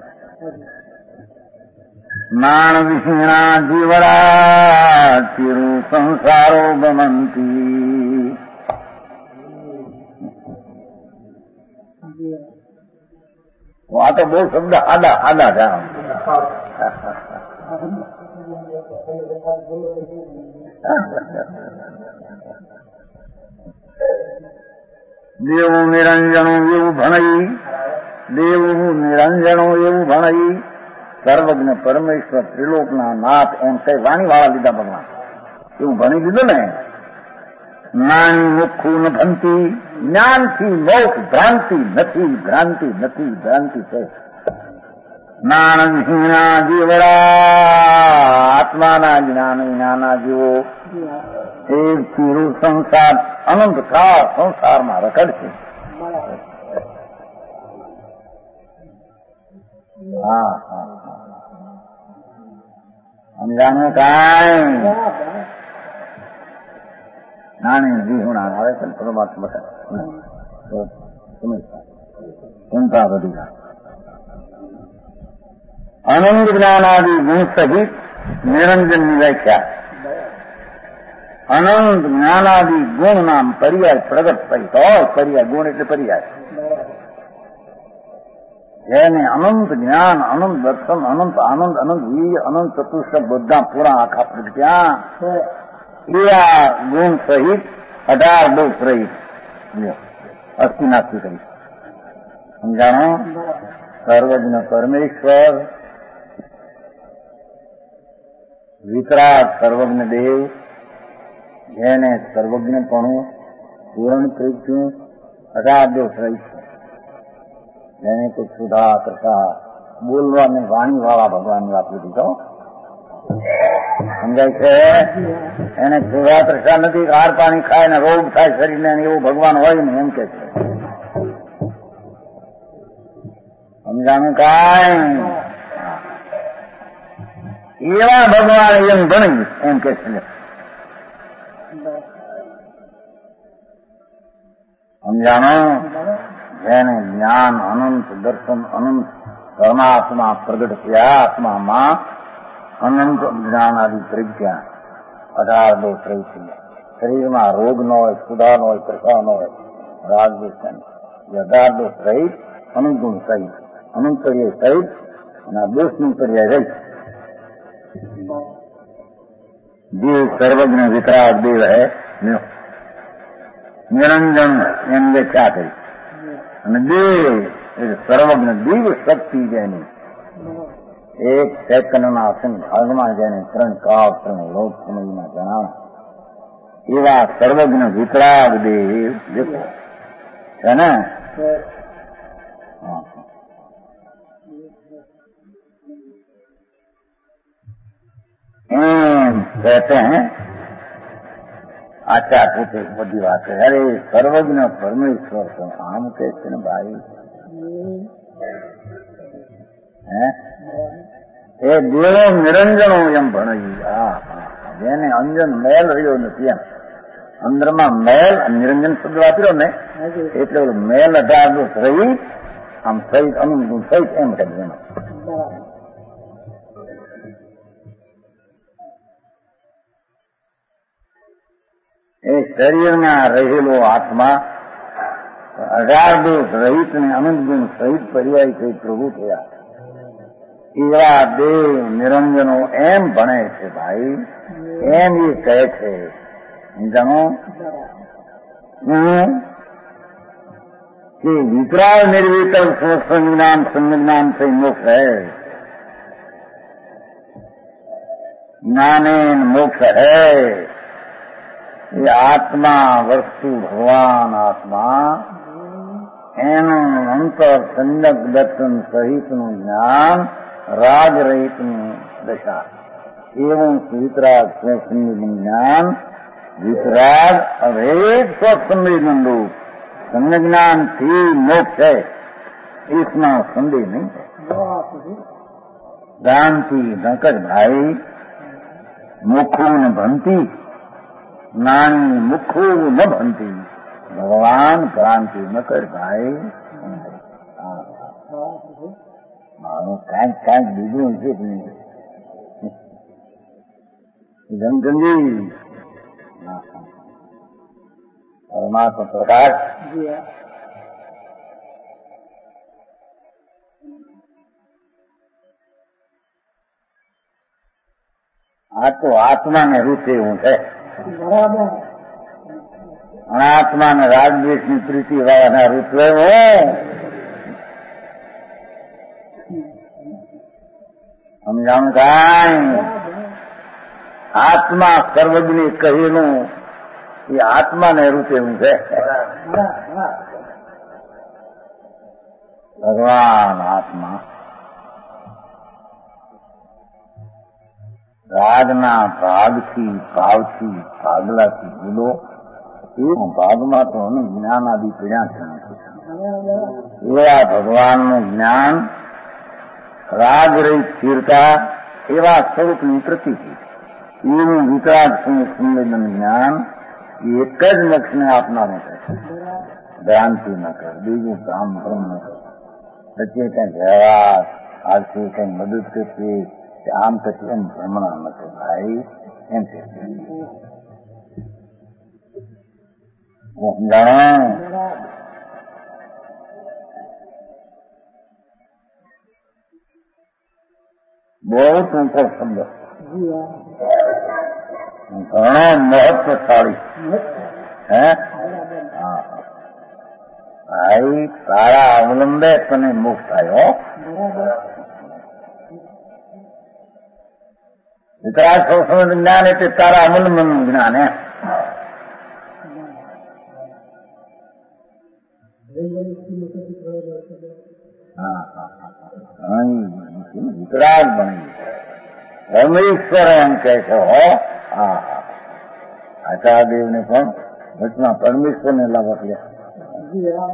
નાણ વિહીણા જીવડા ચિરુ સંસારો ગમંતી. આ તો બહુ શબ્દ આડા આડા જાણ. દેવું નિરંજનું એવું ભણાઈ, દેવું નિરંજનું એવું ભણાઈ સર્વજ્ઞ પરમેશ્વર ત્રિલોકના નાથ એમ કઈ વાણી વાળા લીધા ભગવાન. એવું ભણી દીધું ને. નાની મુખું ન ભણતી. જ્ઞાનથી મોક્ષ ભ્રાંતિ નથી. ભ્રાંતિ નથી. ભ્રાંતિ છે. નાણ વિહીણા જીવડા આત્માના જ્ઞાન વિનાના જીવો એક ચીરું સંસાર અનંત કાળ સંસારમાં રખડશે. હા હા સમજાનું કાંઈ નાની વિહીણા આવે છે પરમાત્મા ચિંતા બધી અનંત જ્ઞાનાદિ ગુણ સહિત નિરંજનની વ્યાખ્યા. અનંત જ્ઞાનાદિ ગુણ નામ પર્યાય પ્રગટ સહિત હોય. પર્યાય ગુણ એટલે પર્યાય. જેને અનંત જ્ઞાન, અનંત દર્શન, અનંત આનંદ, અનંત વીર્ય, અનંત ચતુષ્ટ બધા પૂરા આખા પ્રગટ્યા એ ગુણ સહિત અઢાર દોષ રહી અસ્થિનાથી કરી. સમજાણો? સર્વજ્ઞ પરમેશ્વર, વિતરાગ સર્વજ્ઞ દેવ, જેને સર્વજ્ઞપણું પૂરણ કર્યું અઢાર દોષ રહિત છે, જેને કોઈ સુધા કરતા બોલવાની વાણી વાળા ભગવાનની વાત લીધી તો સમજાય છે. એને સુધા તૃષા નથી, હાર પાણી ખાય ને રોગ થાય શરીરને, એવું ભગવાન હોય ને એમ કે છે. સમજાણું કાંઈ એવા ભગવાન એમ ભણી એમ કે છે. સમજાણો. જેને જ્ઞાન અનંત, દર્શન અનંત, પરમાત્મા પ્રગટ થયા આત્મામાં અનંત જ્ઞાન આદિ પ્રજ્ઞા અઢાર દોષ રહી છે. શરીરમાં રોગ ન હોય, સુધા ન હોય, પ્રસા ન હોય, રાગ દોષ અઢાર દોષ રહિત, અનંત ગુણ સહિત, અનંત પર્યાય સહિત અને દોષનું પર્યાય રહિત. દેવ સર્વજ્ઞ વિતરાગ દેવ હૈ, નિરંજન એમ વ્યાખ્યા થઈ. અને દેવ એ સર્વજ્ઞ દિવ્ય શક્તિ જેની એક સેકન્ડના અસંગ ભાગમાં જેને ત્રણ કાળ ત્રણ લોક સમયમાં જણાવે એવા સર્વજ્ઞ વિતરાગ દેવ છે ને. कहते हैं आचार पूछे बड़ी बात है, अरे सर्वज्ञ परमेश्वर तो आम कहते न भाई है એ દેવો નિરંજનો એમ ભણાવી. હા હા જેને અંજન મેલ રહ્યો નથી એમ અંદરમાં મેલ નિરંજન શબ્દ વાપર્યો ને એટલે મેલ અઢાર દોષ રહી આમ સહિત અનુગુણ સહિત એમ કહે. એ શરીરમાં રહેલો આત્મા અઢાર દોષ રહિત ને અનંત ગુણ સહિત પર્યાય સહિત પ્રભુ થયા એવા દેવ નિરંજનો એમ ભણે છે ભાઈ, એમ એ કહે છે. જાણો કે વિતરાગ નિર્વિકલ્પ સંજ્ઞાન સંજ્ઞાન से मोक्ष है, ज्ञानेन मोक्ष है. ये आत्मा वस्तु भगवान आत्मा એનું અંતર સંજક દર્શન સહિતનું જ્ઞાન રાગ રહિતની દશા એવું વિતરાગ સ્વસંવેદન જ્ઞાન વિતરાગ અભેદ સ્વસંવેદન રૂપ સંજ્ઞ જ્ઞાનથી મોક્ષ है, इसमें संदेह नहीं है. જ્ઞાનથી નકર ભાઈ મુખું ન ભંતી, જ્ઞાની મુખું ન ભંતી, ભગવાન ક્રાંતિ ન કર ભાઈ. મારું કાંઈક કાંઈક બીજું છે જમચંદી પરમાત્મા પ્રકાશ. આ તો આત્માને રૂચે એવું છે. અનાત્માને રાગદ્વેષની પ્રીતિ વાળાના રૂચવે હું સમજાણું કાંઈ. આત્મા સર્વજ્ઞ કહેલું એ આત્માને રૂચે એવું છે. ભગવાન આત્મા રાગના ભાગથી ભાવથી ભાગલાથી ભૂલો એ ભાગમાં તો અનુ જ્ઞાન આદિ પીડ્યા છે. એવા ભગવાનનું જ્ઞાન રાગ રહિત સ્થિરતા એવા સ્વરૂપની પ્રતિતિ એવું વિતરાગ સંવેદન જ્ઞાન એક જ મોક્ષને આપનારું છે. ભ્રાંતિ ન કરે, બીજું કામ ભ્રમ ન કરે, વચ્ચે કંઈક વ્યવહાર આથી કંઈક મદદ કરતી આમ પછી એમ ભ્રમણા ન કરે ભાઈ એમ છે. જાણો બહુ ટૂંકો શબ્દ ઘણો મહત્વશાળી હે. ભાઈ તારા અવલંબે તને મોક્ષ થયો. વિતરાગ સંવેદન જ્ઞાન એટલે તારા અવલંબનનું જ્ઞાન હે. હા હા વિતરાગ બની પરમેશ્વર એમ કે છે હો. હા હા આચાર્યદેવ ને પણ વચમાં પરમેશ્વર ને લાભ આપ્યા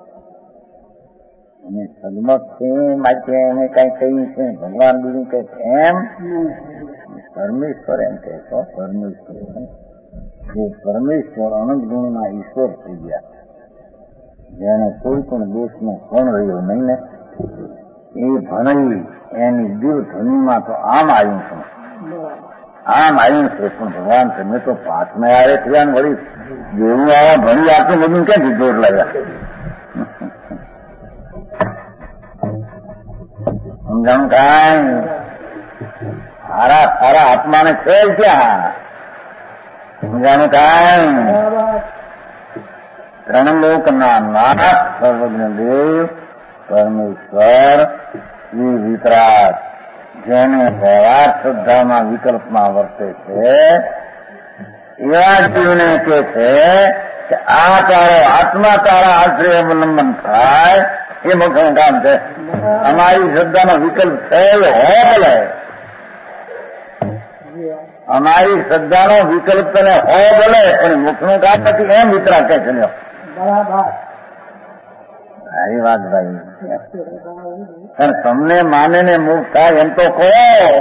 અને સદમત છે માટે એને કઈ કહ્યું છે ભગવાન બીજું કે એમ પરમેશ્વર એમ કે છો. પરમેશ્વર એ પરમેશ્વર અનંત ગુણના ઈશ્વર થઈ ગયા, જેને કોઈ પણ દેશનો કોણ રહ્યો નહીં ને એ ભણાવી એની દિલ ધ્વનિમાં તો આમ આવ્યું છે, આમ આવ્યું છે. પણ ભગવાન તમે તો પાઠમાં આવે થયા ને વળી જેવું આવા ભણી આપતું બધું ક્યાંથી જોર લાગ્યા સમજાણું કાંઈ સારા સારા આત્માને છે ક્યાં સમજાણું કાંઈ. ત્રણ લોકના નાથ સર્વજ્ઞ દેવ પરમેશ્વર એ વિતરાગ જેને વ્યવહાર શ્રદ્ધામાં વિકલ્પમાં વર્તે છે એવા જીવને કે છે કે આ તારો આત્મા તારા આશ્રય અવલંબન થાય એ મોટું કામ છે. અમારી શ્રદ્ધાનો વિકલ્પ થયેલો હો ભલે, અમારી શ્રદ્ધાનો વિકલ્પ તને હો ભલે પણ મુખનું કામ નથી એમ વિતરાગ કે છે. સારી વાત ભાઈ, પણ તમને માને ને મુખ થાય એમ તો કહો.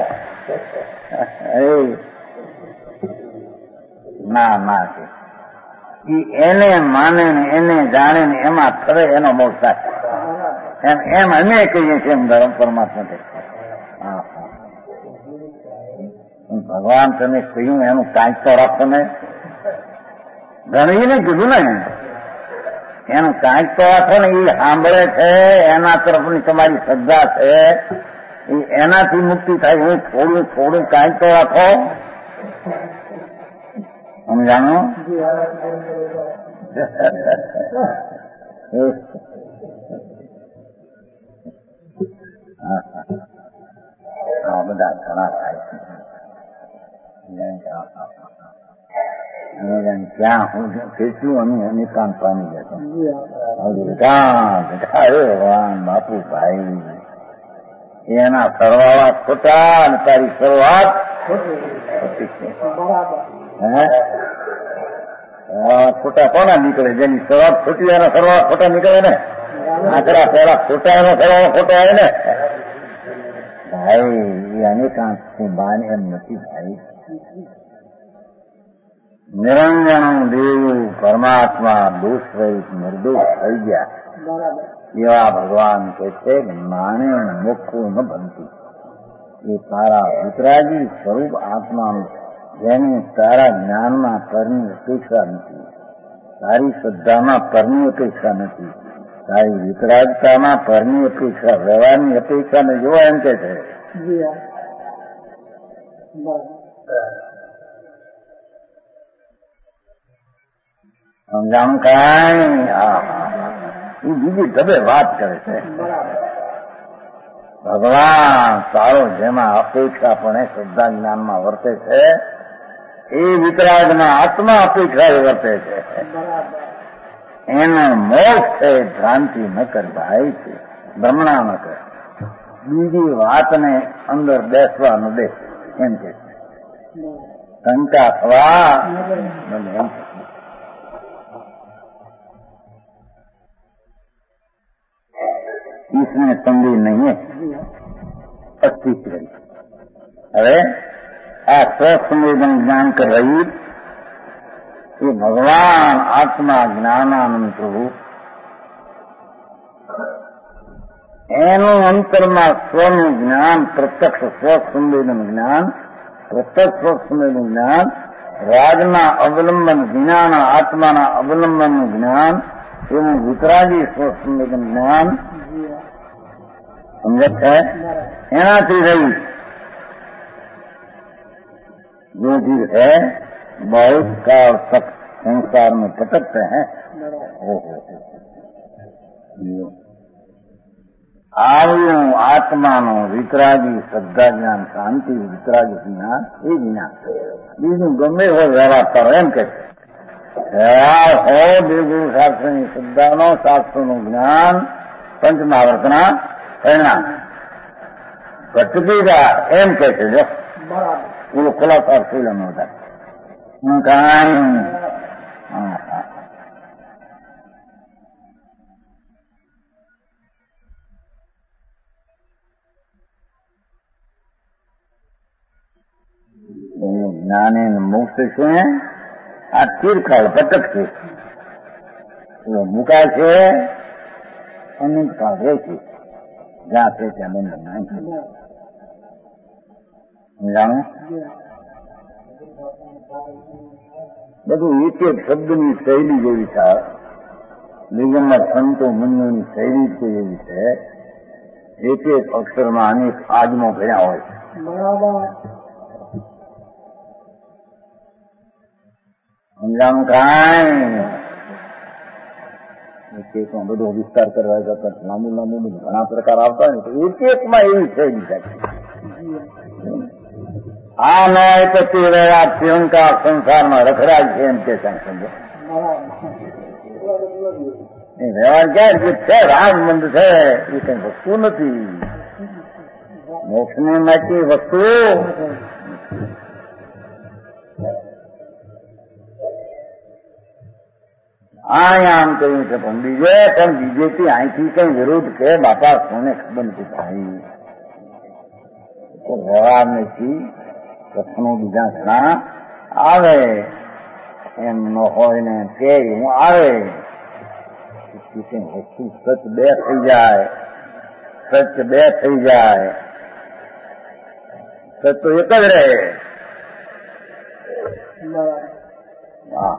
ના ના એને માને ને એને જાણે ને એમાં ખરે એનો મોક્ષ થાય એમ એમ અમે કહીએ છીએ એમ ધર્મ પરમાત્મા છે. ભગવાન તમે કહ્યું એનું કાંઈક તો રાખો ને, ગણીને કીધું ને એનું કાંઈક તો રાખો ને. એ સાંભળે છે એના તરફની તમારી શ્રદ્ધા છે એ એનાથી મુક્તિ થાય. હું થોડું થોડું કાંઈક તો રાખો. સમજાણો? હા બધા ઘણા થાય છે. ક્યાં હું કેટલું અમે નિકાન પામી જતો ભગવાન બાપુ ભાઈ એના સરવાળા ખોટા અને તારી શરૂઆત ખોટા કોના નીકળે? જેની શરૂઆત ખોટી એના સરવાળા ખોટા નીકળે ને. આંકડા પેલા ખોટા એનો સરવાળો ખોટો આવે ને ભાઈ. એ અનેકાંત બાન એમ નથી ભાઈ. નિરંજન દેવ પરમાત્મા દોષ રહિત નિર્દોષ થઈ ગયા એવા ભગવાન કે છે માને મોખું ન બનતું. એ તારા વિતરાગી સ્વરૂપ આત્માનું જેને તારા જ્ઞાનમાં પરની અપેક્ષા નથી, તારી શ્રદ્ધામાં પરની અપેક્ષા નથી, તારી વિતરાગતામાં પરની અપેક્ષા વ્યવહારની અપેક્ષા ને જોવા એમ કે છે. સમજાણું કાંઈ? એ બીજી ઢબે વાત કરે છે. ભગવાન તારો જેમાં અપેક્ષા પણ શ્રદ્ધા જ્ઞાનમાં વર્તે છે એ વિતરાગમાં આત્મા અપેક્ષા વર્તે છે. એનો મોક્ષ છે ભ્રાંતિ ન કર ભાઈ છે, ભ્રમણા ન કર. બીજી વાતને અંદર બેસવા ન દે એમ કે શંકા થવા એમ. इसमें संदेह नहीं है अस्तित्व. હવે આ સ્વસંવેદન જ્ઞાન કર રહી એ ભગવાન આત્મા જ્ઞાનાનંદ પ્રભુ એનું અંતરમાં સ્વનું જ્ઞાન પ્રત્યક્ષ સ્વસંવેદન જ્ઞાન, પ્રત્યક્ષ સ્વસંવેદન જ્ઞાન, રાજના અવલંબન વિનાના આત્માના અવલંબનનું જ્ઞાન, એવું વિતરાગી સ્વસંવેદન જ્ઞાન समझ है. एनाથી रही जो जीव है बहुत काल तक संसार में भटकते हैं. આવ્યું આત્માનો વિતરાગી શ્રદ્ધા જ્ઞાન શાંતિ વિતરાગી જ્ઞાન એ જ્ઞાન બીજું ગમે હોય વ્યવહાર કરો એમ કે હો દેવગુરુ શાસ્ત્રની શ્રદ્ધાનો શાસ્ત્રનું જ્ઞાન પંચ મહાવર્તના પરિણામ ઘટકીદાર એમ કે છે. જો પૂરો ખુલાસો શીલમ હતા કાંઈ જ્ઞાને મુક્ત છે. આ તીરખાળ પટક છે, મુકાય છે, અનંત કાળ રહે છે, જ્યાં છે ત્યાં બંધ નાખી જાણો. બધું એક એક શબ્દની શૈલી જેવી છે, નિગમમાં સંતો મુનિઓની શૈલી છે એવી છે. એક એક અક્ષરમાં અનેક આજમો ભર્યા હોય છે. સમજાણું કાંઈ એક એકમાં બધો વિસ્તાર કરવા કરતા લાંબુ લાંબુ ઘણા પ્રકાર આવતા હોય ને તો એક એકમાં એવી શૈલી છે. આ ન હોય તો તે રહ્યા તિરંકા સંસારમાં રખડાય છે એમ કે સમજો. વ્યવહાર ક્યાં જે છે રાજમંદ છે એ કઈ વસ્તુ નથી. મોક્ષની માટી વસ્તુ આ આમ કહ્યું છે, પણ બીજે પણ બીજેથી અહીંથી કઈ વિરોધ કે બાપા કોને ખબર નથી ભાઈ. વ્યવહાર નથી, પ્રશ્નો બીજા ઘણા આવે એમ ન હોય ને કે હું આવે વસ્તુ સચ બે થઈ જાય, સચ બે થઈ જાય, સચ તો એક જ રહે. હા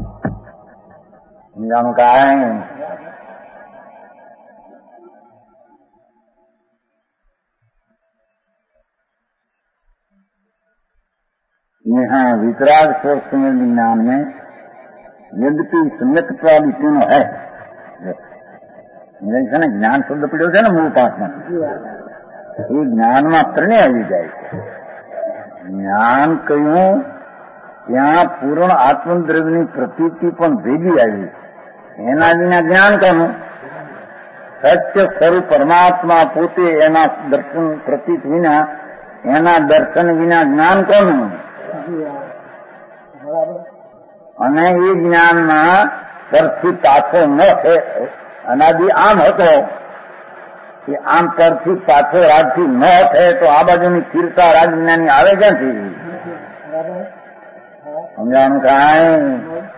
સમજાણું કાંઈ. यहाँ वितराग स्वर समय विज्ञान में यद्यपि सम्यक्त्वा भी तीनों है. છે ને જ્ઞાન શબ્દ પડ્યો છે ને મૂળ પાઠમાં, એ જ્ઞાનમાં ત્રણે આવી જાય છે. જ્ઞાન કહ્યું ત્યાં પૂર્ણ આત્મદ્રવ્યની પ્રતીતિ પણ ભેગી આવી. એના વિના જ્ઞાન કોનું? સત્ય સ્વરૂપ પરમાત્મા પોતે એના દર્શન પ્રતીત વિના, એના દર્શન વિના જ્ઞાન કોનું? અને એ જ્ઞાનમાં પરથી પાછો ન છે. અનાદિ આમ હતો કે આમ પરથી પાછો રાજથી ન થાય તો આ બાજુની સ્થિરતા રાજજ્ઞાની આવે ક્યાંથી? સમજાણું કાંઈ.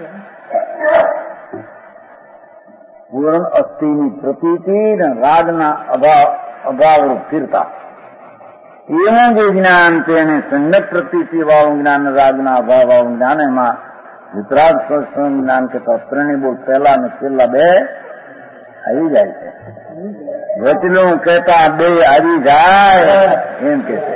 પૂર્ણ અસ્થિની પ્રતીતિ ને રાજના અભાવ અભાવ સ્થિરતા, એવું જે જ્ઞાન છે એને સંગત પ્રતીતિ વાળું જ્ઞાન, રાજના અભાવ વાળું જ્ઞાન, એમાં વિતરાગ સ્વરૂપ જ્ઞાન કહેતા ત્રણેય બોલ પહેલા ને છેલ્લા બે આવી જાય છે. વચલું કહેતા બે આવી જાય એમ કે છે.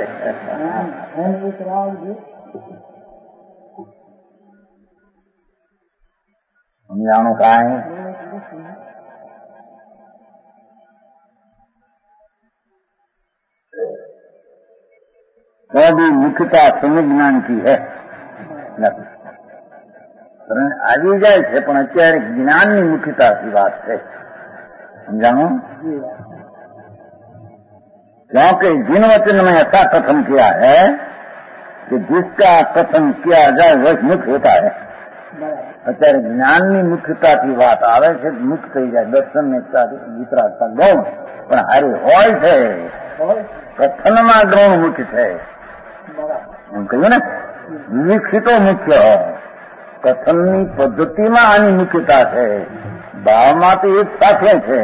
સમજાણું કાંઈ. तो भी मुख्यता संविज्ञान की है. આવી જાય છે પણ અત્યારે જ્ઞાનની મુખ્યતાની વાત છે. समझाओ. क्योंकि जिन वचन में ऐसा कथन किया है कि जिसका कथन किया जाए वह मुख्य होता है. અત્યારે જ્ઞાનની મુખ્યતાથી વાત આવે છે, મુખ્ય થઈ જાય. દર્શન વિતરાગતા ગૌણ પણ હારે હોય છે, કથનમાં ગૌણ મુખ્ય છે એમ કહ્યું ને. વિકસિતો મુખ્ય કથનની પદ્ધતિમાં આની મુખ્યતા છે, ભાવમાં તો એક સાથે છે.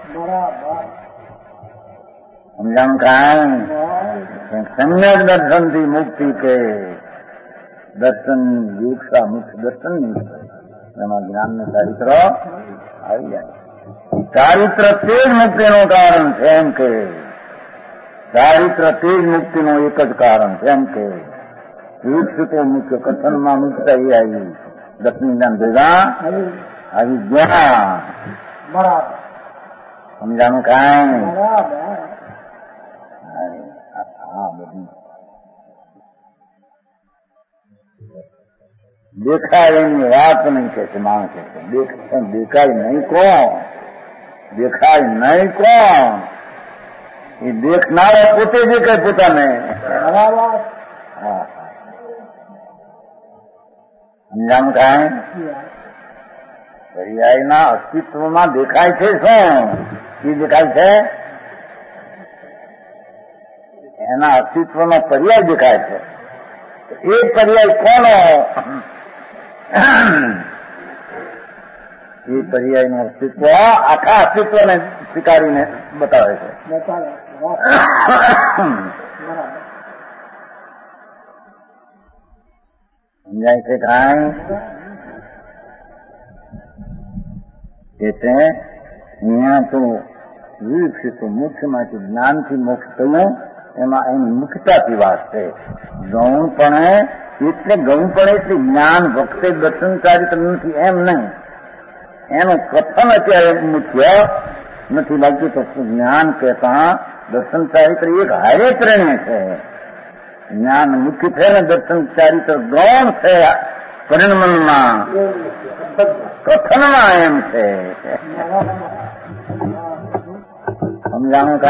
સમજાણું કાંઈ. સમ્યક દર્શનથી મુક્તિ કે દર્શન દીક્ષા મુખ્ય દર્શનની, એમાં જ્ઞાનનું ચારિત્ર આવી જાય. ચારિત્ર તે જ મુક્તિનું કારણ છે એમ કે, ચારિત્ર તે જ મુક્તિનું એક જ કારણ છે એમ કે વિકસિતો મુખ્ય કથનમાં મુક્તા એ આવી, દર્શન જ્ઞાન ભેગા આવી ગયા. બરાબર. સમજાણું કાંઈ. હા બધું દેખાય એની વાત નહીં કે છે માણસ દેખાય નહીં કોણ દેખાય નહીં કોણ એ દેખનારા પોતે દેખાય પોતાને સમજાણું કાંઈ પર્યાયના અસ્તિત્વમાં દેખાય છે શું એ દેખાય છે એના અસ્તિત્વનો પર્યાય દેખાય છે એ પર્યાય કોનો એ પર્યાયનું અસ્તિત્વ આખા અસ્તિત્વને સ્વીકારીને બતાવે છે સમજાય છે કાંઈ એટલે અહીંયા તો વિવિધ તો મુખ્યમાંથી જ્ઞાનથી મોક્ષ થયું એમાં એની મુખ્યતાથી વાત છે ગૌણપણે એટલે ગૌણપણે એટલે જ્ઞાન ભક્તે દર્શન ચારિત્ર નથી એમ નહીં એનું કથન અત્યારે મુખ્ય નથી લાગતું તો જ્ઞાન કહેતા દર્શન ચારિત્ર એક હારે ત્રણે છે જ્ઞાન મુખ્ય છે ને દર્શન ચારિત્ર ગૌણ છે પરિણમનમાં કથનમાં એમ છે समझाऊं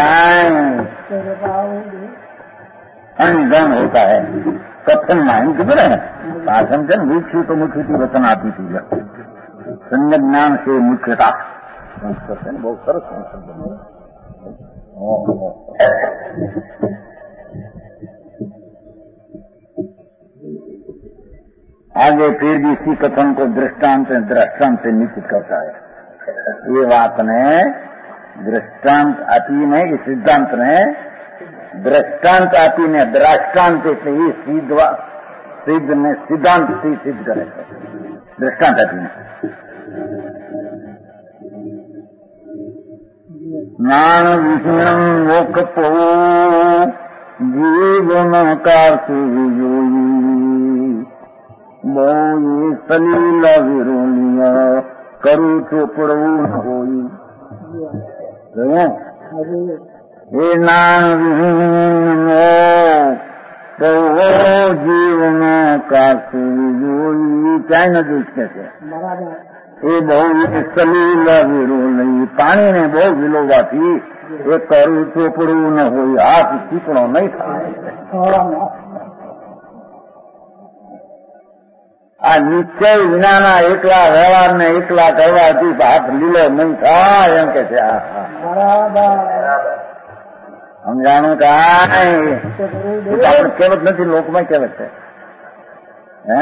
गण होता है कथन माइन किधर है भाषण जन मुख्य तो मुख्य की वचन आती थी संज्ञ ज्ञान से मुख्यता बहुत सरस आगे फिर भी इसी कथन को दृष्टांत दृष्टांत से निश्चित करता है ये बात ने दृष्टांत આપીને એ સિદ્ધાંતને દ્રષ્ટાંત આપીને દ્રષ્ટાંત એટલે એ સિદ્ધ સિદ્ધ ને સિદ્ધાંતથી સિદ્ધ કરે છે દ્રષ્ટાંત આપીને જ્ઞાન વિહીન મોક્ષ જીવન કાશી જોઈ બહુ સલીલા વિરોલિયા કરું ચોપડવું ન હોય એ નામ જીવન કાશી જોઈ ક્યાંય નથી ઈચ્છે છે એ બહુ સલીલ વિરોલી પાણીને બહુ વિલોવાથી એ કરું ચોપડવું ન હોય હાથ ચીકણો નહીં થાય આ નિશ્ચય વિનાના એકલા વ્યવહારને એકલા કરવાથી હાથ લીલો નહીં થાય એમ કે છે સમજાણું કાંઈ આપણે કહેવત નથી લોકમાં કહેવત છે હે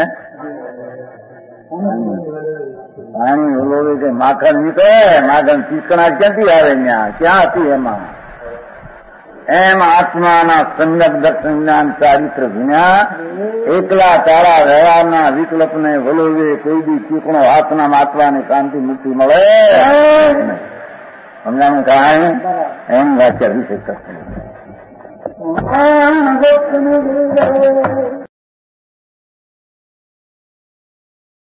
પાણી ઓલોવે કે માખણ નીકળે માખણ ચીકણા ક્યાંથી આવે ત્યાં ક્યાં હતી એમાં એમ આત્માના સંગત દર્શન જ્ઞાન ચારિત્ર વિના એકલા તારા વ્યવહારના વિકલ્પને વલોવે કોઈ બી ચીકણો હાથના માતવાને શાંતિ મુક્તિ મળે સમજાણું કાંઈ એમ વાક્ય વિશે કરશે